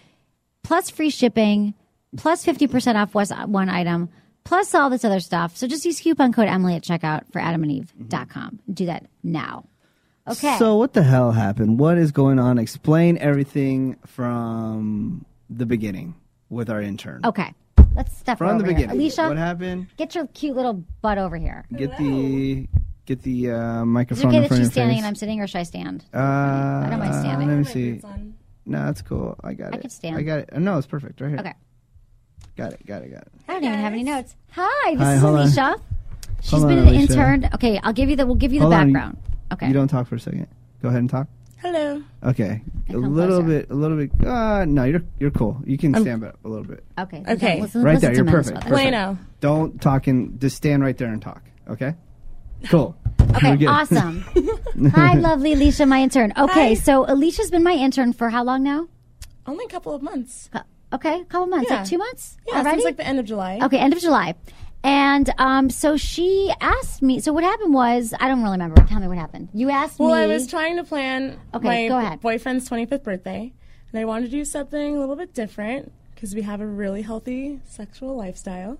plus free shipping. Plus 50% off one item, plus all this other stuff. So just use coupon code Emily at checkout for AdamandEve.com. Do that now. Okay. So what the hell happened? What is going on? Explain everything from the beginning with our intern. Okay. Let's step from the beginning. Alicia, what happened? Get your cute little butt over here. Get the microphone. Is it okay in that front she's of your standing face? and I'm sitting, or should I stand? I don't mind standing. Let me see. No, that's cool. I got it. I can stand. I got it. No, it's perfect. Right here. Okay. Got it. I don't even have any notes. Hi, this Hi, is hold on. Alicia. She's Hold been on, an Alicia. intern. Okay, we'll give you the Hold on. background. Okay. You don't talk for a second. Go ahead and talk. Hello. Okay. A come little closer. bit. No, you're cool. You can stand up a little bit. Okay. Okay. Right there. You're perfect. Bueno. Don't talk and just stand right there and talk. Okay. Cool. Okay, We're good. awesome. Hi, lovely Alicia, my intern. Okay, Hi. so Alicia's been my intern for how long now? Only a couple of months. Okay, a couple months, Yeah. like 2 months? Yeah, Already? since like the end of July. Okay, end of July. And so she asked me, so what happened was, I don't really remember. Tell me what happened. You asked me. Well, I was trying to plan Okay, my go ahead. boyfriend's 25th birthday. and I wanted to do something a little bit different because we have a really healthy sexual lifestyle.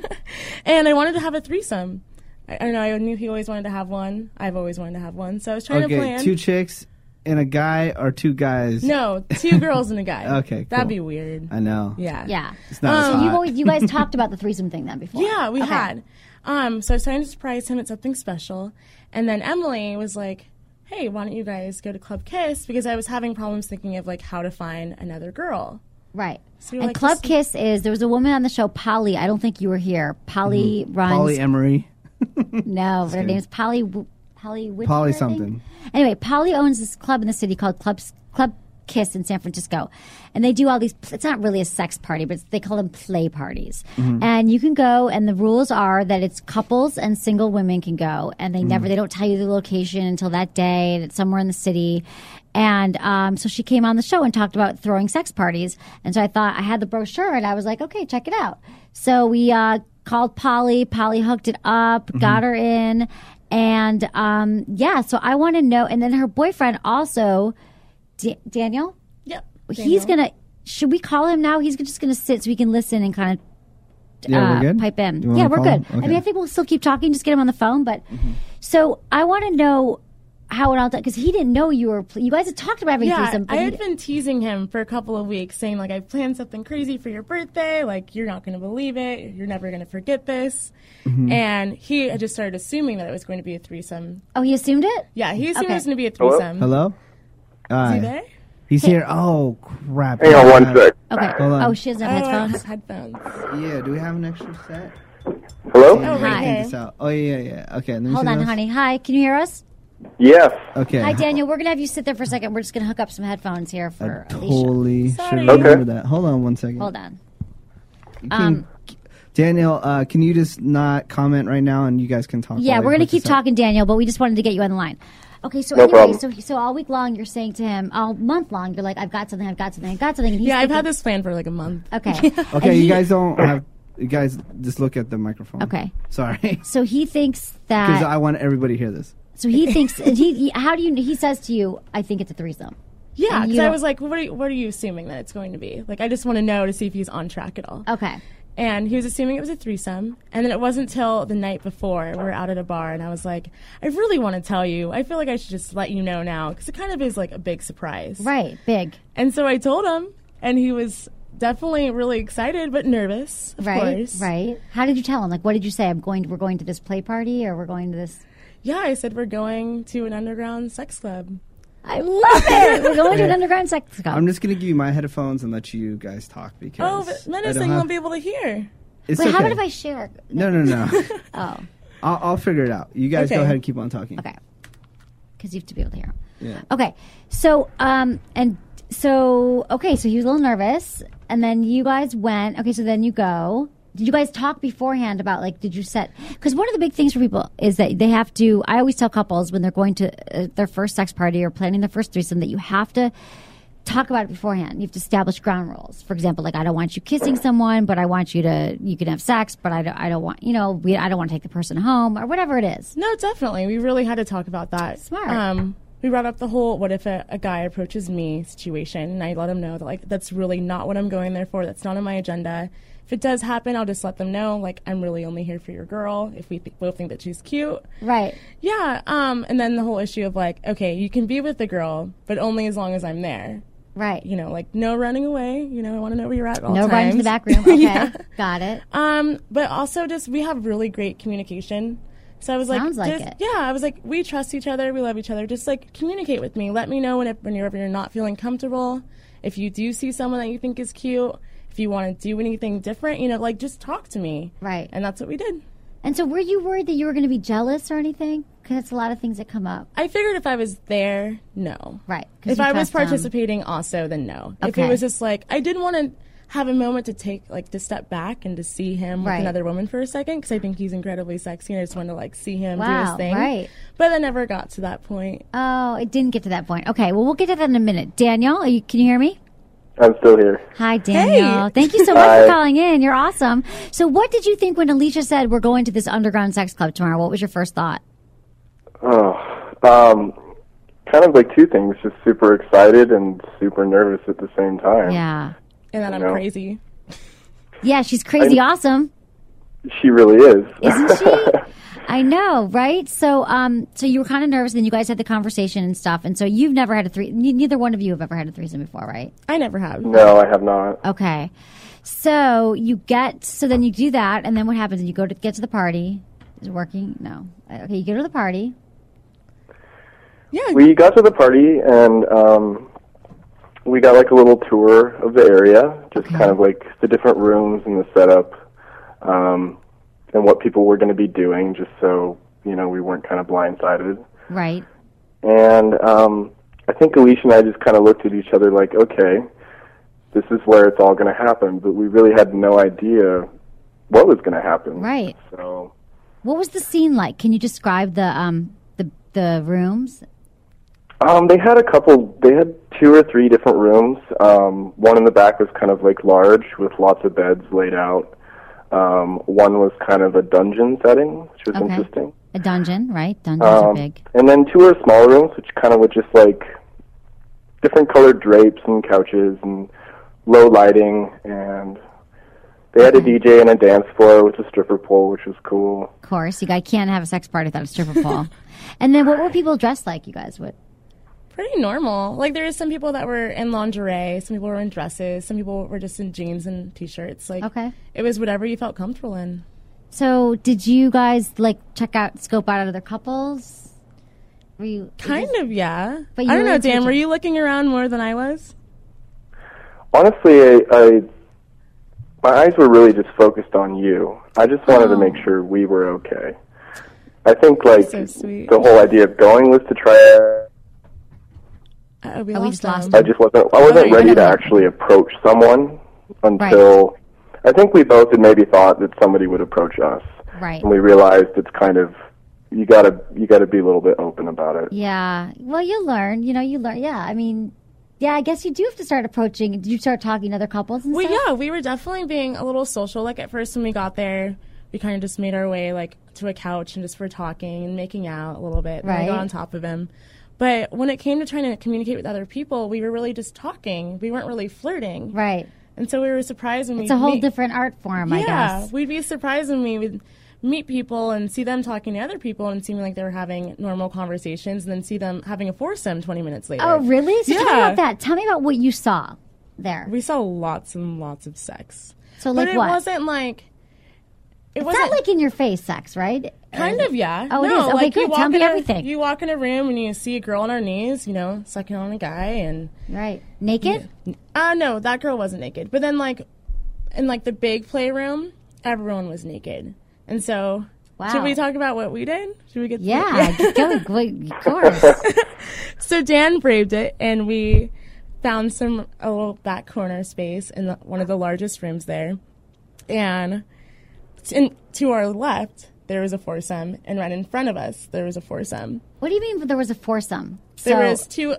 And I wanted to have a threesome. I know I knew he always wanted to have one. I've always wanted to have one. So I was trying to plan. 2 chicks and a guy or 2 guys? No, 2 girls and a guy. Okay, cool. That'd be weird. I know. Yeah. Yeah. It's not as So hot. you guys talked about the threesome thing then before. Yeah, we Okay. had. So I was trying to surprise him at something special. And then Emily was like, hey, why don't you guys go to Club Kiss? Because I was having problems thinking of, like, how to find another girl. Right. So you're And like, Club this- Kiss is, there was a woman on the show, Polly. I don't think you were here. Polly runs. Polly Emery. No, her name's Polly Whitmer, Polly I think. something. Anyway, Polly owns this club in the city called Club Kiss in San Francisco. And they do all these, it's not really a sex party, but they call them play parties. And you can go, and the rules are that it's couples and single women can go. And they they don't tell you the location until that day, and it's somewhere in the city. And so she came on the show and talked about throwing sex parties. And so I thought, I had the brochure, and I was like, okay, check it out. So we called Polly. Polly hooked it up, got her in. And so I want to know. And then her boyfriend also, Daniel? Yep. He's going to, should we call him now? He's just going to sit so we can listen and kind of Yeah, we're good? pipe in. You wanna Yeah, we're call good. him? I mean, I think we'll still keep talking, just get him on the phone. But so I want to know how it all, because he didn't know you guys had talked about having a Yeah, threesome. I had been teasing him for a couple of weeks, saying, like, I planned something crazy for your birthday. Like, you're not going to believe it. You're never going to forget this. And he had just started assuming that it was going to be a threesome. Oh, he assumed it? Yeah, he assumed Okay. it was going to be a threesome. Hello? Is he there? He's here. Oh, crap. Hang on one sec. Okay. Hold on. Oh, she doesn't have headphones. Headphones. Yeah, do we have an extra set? Hello? Oh, right Hi. here. Take this out. Oh, yeah. Okay. Let me Hold see on, those. honey. Hi, can you hear us? Yes. Okay. Hi, Daniel. We're going to have you sit there for a second. We're just going to hook up some headphones here for I Alicia. totally should Sorry. remember Okay. that. Hold on one second. Hold on. Daniel, can you just not comment right now and you guys can talk? Yeah, while I we're going to put keep this up? talking, Daniel, but we just wanted to get you on the line. Okay, so No anyway, problem. so all week long you're saying to him, all month long, you're like, I've got something. And he's Yeah, I've thinking, had this plan for like a month. Okay. Okay, And you he- guys don't have. You guys just look at the microphone. Okay. Sorry. So he thinks Because that. I want everybody to hear this. So he thinks. And he says to you, I think it's a threesome. Yeah, And you because I don't- was like, what are you assuming that it's going to be? Like, I just want to know to see if he's on track at all. Okay. And he was assuming it was a threesome. And then it wasn't till the night before we were out at a bar, and I was like, I really want to tell you. I feel like I should just let you know now, because it kind of is like a big surprise. Right. Big. And so I told him, and he was definitely really excited but nervous, of Right. course. Right. How did you tell him? Like, what did you say? We're going to this play party, or we're going to this. Yeah, I said we're going to an underground sex club. I love it. We're going to an underground sex club. I'm just going to give you my headphones and let you guys talk because. Oh, but menacing won't be able to hear. It's Wait, okay. how about if I share? No. Oh, I'll figure it out. You guys Okay. go ahead and keep on talking. okay. Because you have to be able to hear him. Yeah. Okay. So, so he was a little nervous, and then you guys went. Okay, so then you go. Did you guys talk beforehand about, like, did you set? Because one of the big things for people is that they have to. I always tell couples when they're going to their first sex party or planning their first threesome that you have to talk about it beforehand. You have to establish ground rules. For example, like, I don't want you kissing someone, but I want you can have sex, but I don't want, I don't want to take the person home, or whatever it is. No, definitely. We really had to talk about that. Smart. We brought up the whole what if a guy approaches me situation, and I let him know that, like, that's really not what I'm going there for. That's not on my agenda. If it does happen, I'll just let them know, like, I'm really only here for your girl if we both think that she's cute. Right. Yeah, and then the whole issue of, like, okay, you can be with the girl, but only as long as I'm there. Right. You know, like, no running away. You know, I want to know where you're at all No times. running to the back room. Okay. Yeah. Got it. But also just we have really great communication. So I was Sounds like just, it. yeah, I was like, we trust each other, we love each other. Just like communicate with me. Let me know whenever you're not feeling comfortable. If you do see someone that you think is cute, if you want to do anything different, like, just talk to me. Right. And that's what we did. And so were you worried that you were going to be jealous or anything? Because it's a lot of things that come up. I figured if I was there, no. Right. 'Cause If you I was trust them. participating also, then no. If Okay. it was just like, I did want to have a moment to step back and to see him Right. with another woman for a second, because I think he's incredibly sexy, and I just wanted to, like, see him do Wow, his thing. right. But I never got to that point. Oh, it didn't get to that point. Okay, well, we'll get to that in a minute. Daniel, can you hear me? I'm still here. Hi, Daniel. Thank you so much for calling in. You're awesome. So what did you think when Alicia said we're going to this underground sex club tomorrow? What was your first thought? Oh, kind of like two things, just super excited and super nervous at the same time. Yeah. And then I'm know? crazy. Yeah, she's crazy awesome. She really is. Isn't she? I know, right? So so you were kind of nervous, then you guys had the conversation and stuff, and so you've never had a neither one of you have ever had a threesome before, right? I never have. No, I have not. Okay. So then you do that, and then what happens? You get to the party. Is it working? No. Okay, you go to the party. Yeah. We got to the party, and we got like a little tour of the area, just kind of like the different rooms and the setup, and what people were going to be doing, just so, you know, we weren't kind of blindsided. Right. And I think Alicia and I just kind of looked at each other like, okay, this is where it's all going to happen, but we really had no idea what was going to happen. Right. So, what was the scene like? Can you describe the rooms? They had 2 or 3 different rooms. One in the back was kind of like large with lots of beds laid out. One was kind of a dungeon setting, which was interesting. A dungeon, right? Dungeons are big. And then 2 were smaller rooms, which kind of were just like different colored drapes and couches and low lighting. And they had a DJ and a dance floor with a stripper pole, which was cool. Of course, you guys can't have a sex party without a stripper pole. And then what were people dressed like, you guys would? Pretty normal. Like, there were some people that were in lingerie, some people were in dresses, some people were just in jeans and T-shirts. Like, it was whatever you felt comfortable in. So, did you guys, like, scope out other couples? Were you... Kind of, yeah. But I don't know, Dan, were you looking around more than I was? Honestly, my eyes were really just focused on you. I just wanted to make sure we were okay. I think, like, so sweet. The whole idea of going was to try... We lost him. I wasn't ready to actually approach someone until I think we both had maybe thought that somebody would approach us. Right. And we realized it's kind of you gotta be a little bit open about it. Yeah. Well, you learn. Yeah. I mean, yeah. I guess you do have to start approaching. Did you start talking to other couples and stuff? Well, yeah. We were definitely being a little social. Like, at first when we got there, we kind of just made our way like to a couch and just were talking and making out a little bit. Right. And I got on top of him. But when it came to trying to communicate with other people, we were really just talking. We weren't really flirting. Right. And so we were surprised when it's a whole different art form, I guess. Yeah, we'd be surprised when we would meet people and see them talking to other people and seeming like they were having normal conversations, and then see them having a foursome 20 minutes later. Oh, really? So yeah. tell me about that. Tell me about what you saw there. We saw lots and lots of sex. So, like, but what? It wasn't like... It's not like in your face sex, right? Kind of, yeah. Oh, no, it is. Okay, like, good. Tell me everything. You walk in a room and you see a girl on her knees, you know, sucking on a guy, and... Right. Naked? No, that girl wasn't naked. But then, like, in, like, the big playroom, everyone was naked. And so... Wow. Should we talk about what we did? Should we get... Yeah, go, of course. So Dan braved it, and we found a little back corner space in one of the largest rooms there. And... to our left, there was a foursome, and right in front of us, there was a foursome. What do you mean there was a foursome? There was two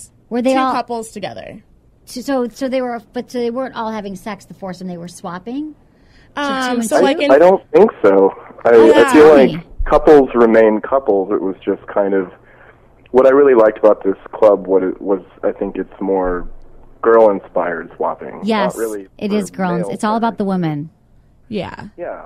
couples together. So they weren't all having sex, the foursome, they were swapping? I don't think so. I feel like couples remain couples. It was just kind of... What I really liked about this club, I think it's more girl-inspired swapping. Yes, not really it is girl. It's all about the women. Yeah. Yeah.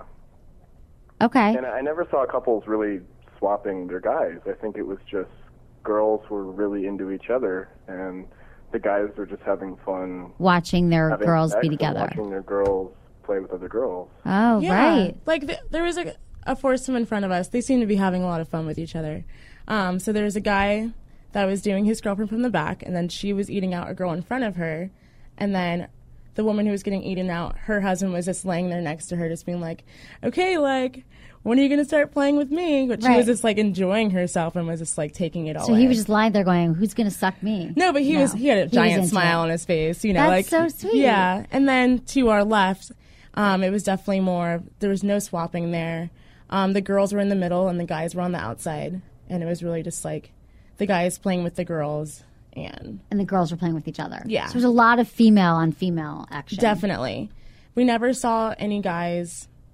Okay. And I never saw couples really swapping their guys. I think it was just girls were really into each other, and the guys were just having fun. Watching their girls be together. Watching their girls play with other girls. Oh, yeah. right. Like, there was a foursome in front of us. They seemed to be having a lot of fun with each other. So there was a guy that was doing his girlfriend from the back, and then she was eating out a girl in front of her, and then... the woman who was getting eaten out, her husband was just laying there next to her, just being like, okay, like, when are you going to start playing with me? But she was just, like, enjoying herself and was just, like, taking it all So he was just lying there going, who's going to suck me? No, but he had a giant smile on his face, you know. That's so sweet. Yeah. And then to our left, it was definitely more, there was no swapping there. The girls were in the middle and the guys were on the outside. And it was really just, like, the guys playing with the girls. And the girls were playing with each other. Yeah. So there was a lot of female on female action. Definitely. We never saw any guys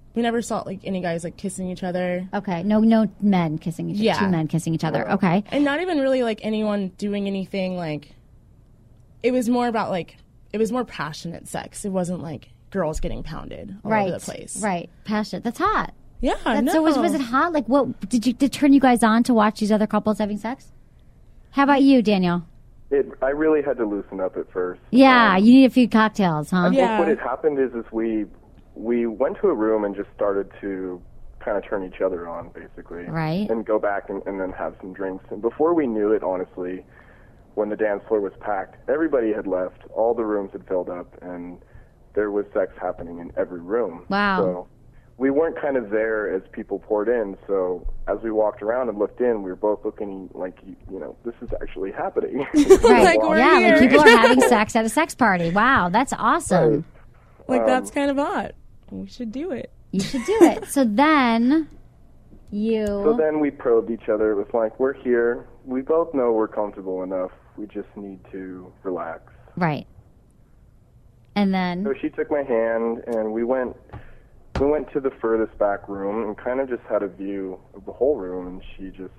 we never saw like any guys like kissing each other. Okay, no men kissing each other. Yeah. 2 men kissing each other. Okay. And not even really like anyone doing anything like. It was more about like it was more passionate sex. It wasn't like girls getting pounded all over the place. Right, passionate. That's hot. Yeah. So was it hot? Like, what did it turn you guys on to watch these other couples having sex? How about you, Daniel? I really had to loosen up at first. Yeah, you need a few cocktails, huh? I think what had happened is we went to a room and just started to kind of turn each other on, basically. Right. And go back and then have some drinks. And before we knew it, honestly, when the dance floor was packed, everybody had left. All the rooms had filled up, and there was sex happening in every room. Wow. So we weren't kind of there as people poured in. So as we walked around and looked in, we were both looking like, this is actually happening. Right. Like people are having sex at a sex party. Wow, that's awesome. Right. Like, that's kind of hot. We should do it. You should do it. So then So then we probed each other. It was like, we're here. We both know we're comfortable enough. We just need to relax. Right. And then So she took my hand, and we went to the furthest back room and kind of just had a view of the whole room, and she just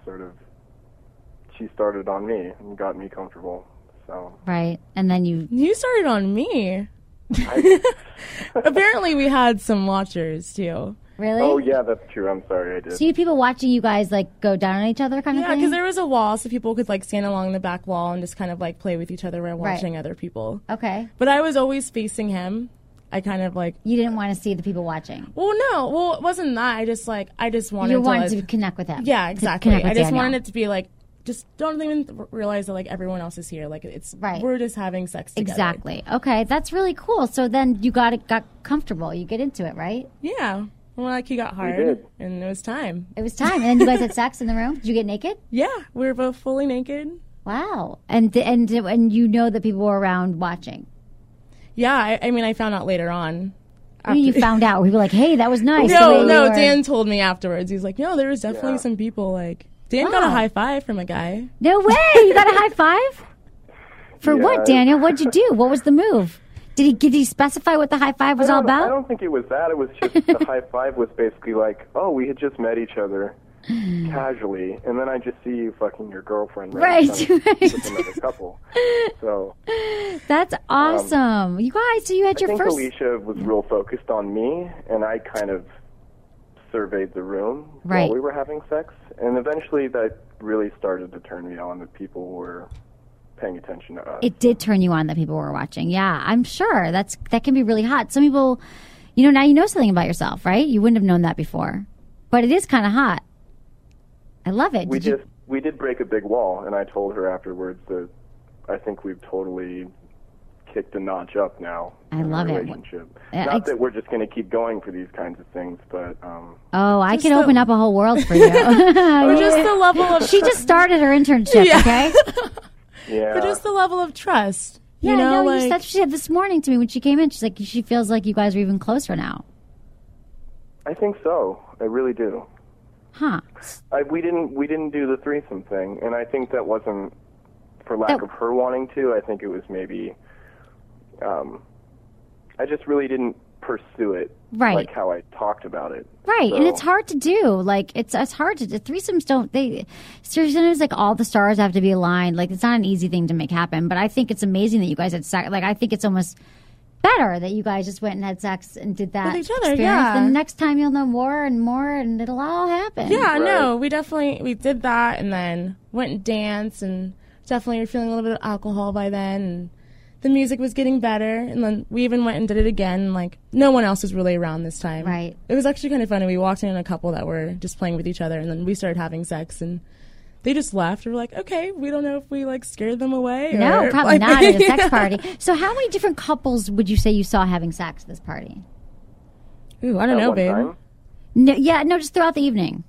she started on me and got me comfortable. So right. And then You started on me. Apparently we had some watchers too. Really? Oh yeah, that's true. I'm sorry, I did. So you had people watching you guys like go down on each other kind of Yeah, thing? because there was a wall so people could like stand along the back wall and just kind of like play with each other while Right. watching other people. Okay. But I was always facing him. I kind of like. You didn't want to see the people watching. Well, no. Well, it wasn't that. I just wanted. You wanted to to connect with him. Yeah, To exactly. connect with I just Daniel. wanted it to be like, just don't even realize that like everyone else is here. Like it's Right. We're just having sex together. Exactly. Okay, that's really cool. So then you got comfortable. You get into it, right? Yeah. Well, like he got hard, did. and it was time. It was time. And then you guys had sex in the room. Did you get naked? Yeah, we were both fully naked. Wow. And you know that people were around watching. Yeah, I mean, I found out later on. When you found out, we were like, "Hey, that was nice." the way No, you no. were- Dan told me afterwards. He's like, "No, there was definitely some people like." Dan got a Wow. high five from a guy. No way! You got a high five? For Yeah. what, Daniel? What'd you do? What was the move? Did he specify what the high five was all I about? don't think it was that. It was just the high five was basically like, oh, we had just met each other casually, and then I just see you fucking your girlfriend Right, with another couple. So That's awesome. You guys, so you had I your think first. Alicia was real focused on me, and I kind of surveyed the room Right. while we were having sex, and eventually that really started to turn me on that people were paying attention to us. It did turn you on that people were watching. Yeah, I'm sure that can be really hot. Some people, now you know something about yourself, right? You wouldn't have known that before, but it is kind of hot. I love it. We did break a big wall, and I told her afterwards that I think we've totally kicked a notch up now. I love in it. our relationship. Yeah, Not that we're just going to keep going for these kinds of things, but Oh, I Just can open up a whole world for you. But just the level of She just started her internship, Yeah. okay? yeah. but just the level of trust. Yeah, you know, no, like, that's what she said this morning to me when she came in. She's like, she feels like you guys are even closer now. I think so. I really do. Huh. We didn't do the threesome thing, and I think that wasn't for lack of her wanting to. I think it was maybe I just really didn't pursue it Right. like how I talked about it. Right, and So- it's hard to do. Like it's hard to do. Threesomes sometimes like all the stars have to be aligned. Like it's not an easy thing to make happen. But I think it's amazing that you guys had sex. Like I think it's almost better that you guys just went and had sex and did that With each other, experience. yeah. Then the next time you'll know more and more, and it'll all happen. Yeah, no, we did that, and then went and danced, and definitely were feeling a little bit of alcohol by then, and the music was getting better, and then we even went and did it again, and like no one else was really around this time. Right. It was actually kind of funny. We walked in on a couple that were just playing with each other, and then we started having sex, and they just left. We were like, okay, we don't know if we like scared them away. No, or, probably like, not at a sex party. So how many different couples would you say you saw having sex at this party? Ooh, I don't At know, one babe. time? No, just throughout the evening.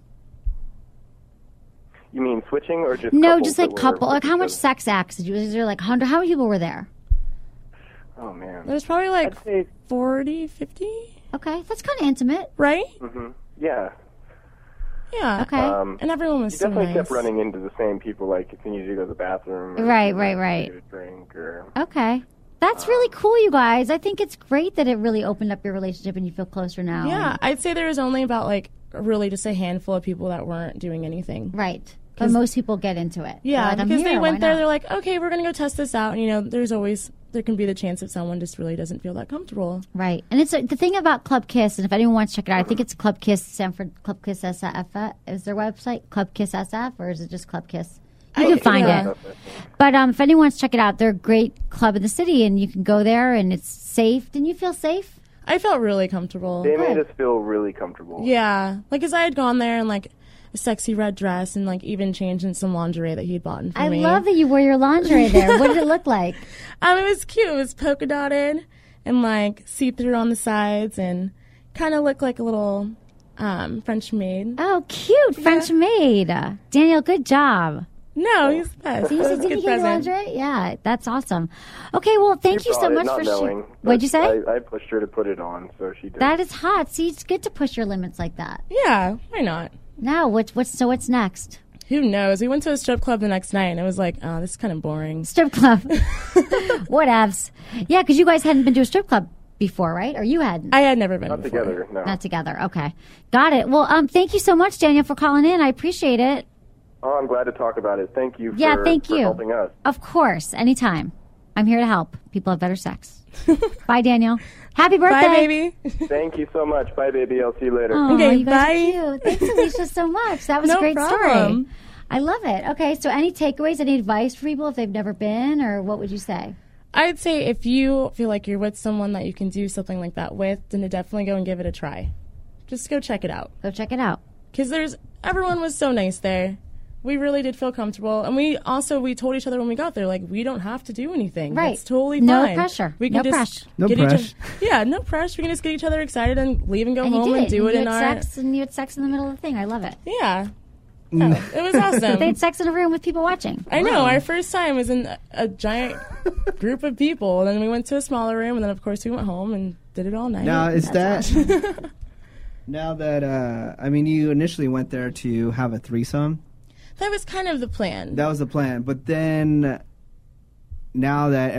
You mean switching or just No, couples just that like were couple. with Like how each much other? sex acts did you? Is there like 100? How many people were there? Oh man. There was probably like I'd say 40, 50, Okay, that's kind of intimate. right? yeah. Yeah. Okay. And everyone was You so definitely nice. kept running into the same people, like if you needed to go to the bathroom, or Right, if you right, wanted right. to get a drink, or Okay. That's really cool, you guys. I think it's great that it really opened up your relationship and you feel closer now. Yeah, I'd say there was only about like really just a handful of people that weren't doing anything. Right. But most people get into it. Yeah, like, because they went there, why not? they're like, okay, we're going to go test this out. And, there can be the chance that someone just really doesn't feel that comfortable. Right. And it's the thing about Club Kiss, and if anyone wants to check it out, I think it's Club Kiss Sanford, Club Kiss SF. Is their website Club Kiss SF, or is it just Club Kiss? You can find it. But if anyone wants to check it out, they're a great club in the city, and you can go there, and it's safe. Didn't you feel safe? I felt really comfortable. They made us feel really comfortable. Yeah. Like, because I had gone there in, like, a sexy red dress and, like, even changed in some lingerie that he'd bought for me. I love that you wore your lingerie there. What did it look like? It was cute. It was polka dotted and, like, see-through on the sides and kind of looked like a little French maid. Oh, cute. French maid. Daniel, good job. No, he's the best. Did you get your lingerie? Yeah, that's awesome. Okay, well, thank you so much for sharing. What'd you say? I pushed her to put it on, so she did. That is hot. See, it's good to push your limits like that. Yeah, why not? Now, what's next? Who knows? We went to a strip club the next night, and it was like, oh, this is kind of boring. Strip club. Whatevs. Yeah, because you guys hadn't been to a strip club before, right? Or you hadn't? I had never been Not before. together, no. Not together. Okay. Got it. Well, thank you so much, Daniel, for calling in. I appreciate it. Oh, I'm glad to talk about it. Thank you Yeah, thank for you. helping us. Of course. Anytime. I'm here to help. People have better sex. Bye, Daniel. Happy birthday. Bye, baby. Thank you so much. Bye, baby. I'll see you later. Oh, Okay, you guys bye. are cute. Thanks, Alicia, so much. That was a No great story. problem. I love it. Okay, so any takeaways, any advice for people if they've never been, or what would you say? I'd say if you feel like you're with someone that you can do something like that with, then to definitely go and give it a try. Just go check it out. Go check it out. Because everyone was so nice there. We really did feel comfortable. And we told each other when we got there, like, we don't have to do anything. Right. It's totally No fine. pressure. We No can just pressure. No get pressure. each other, yeah, no pressure. We can just get each other excited and leave and go And you home did and do it you in had our... sex, and you had sex in the middle of the thing. I love it. Yeah. Oh, it was awesome. They had sex in a room with people watching. I know. Our first time was in a giant group of people. And then we went to a smaller room. And then, of course, we went home and did it all night. Now, is that... Now that, you initially went there to have a threesome. That was kind of the plan. That was the plan. But then, now that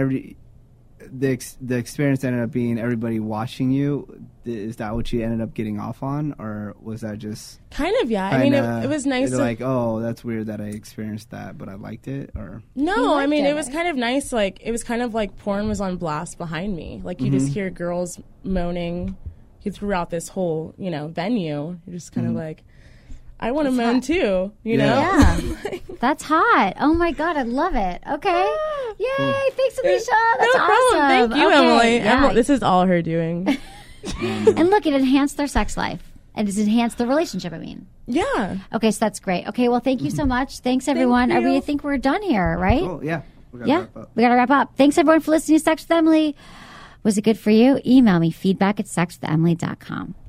the experience ended up being everybody watching you, is that what you ended up getting off on? Or was that just... Kind of, yeah. I mean, it was nice. They're like, oh, that's weird that I experienced that, but I liked it? Or No, I mean, it was kind of nice. Like, it was kind of like porn was on blast behind me. Like, you just hear girls moaning throughout this whole, venue. You're just kind of like, I want to moan too, you know? Yeah. That's hot. Oh, my God. I love it. Okay. Yay. Thanks, Alicia. That's no problem. awesome. Thank you, Okay, Emily. yeah. This is all her doing. And look, it enhanced their sex life. And it's enhanced the relationship, Yeah. Okay, so that's great. Okay, well, thank you so much. Thanks, everyone. you. I think we're done here, right? Oh, yeah. We gotta Yeah, wrap up. we got to wrap up. Thanks, everyone, for listening to Sex with Emily. Was it good for you? Email me, feedback@sexwithemily.com.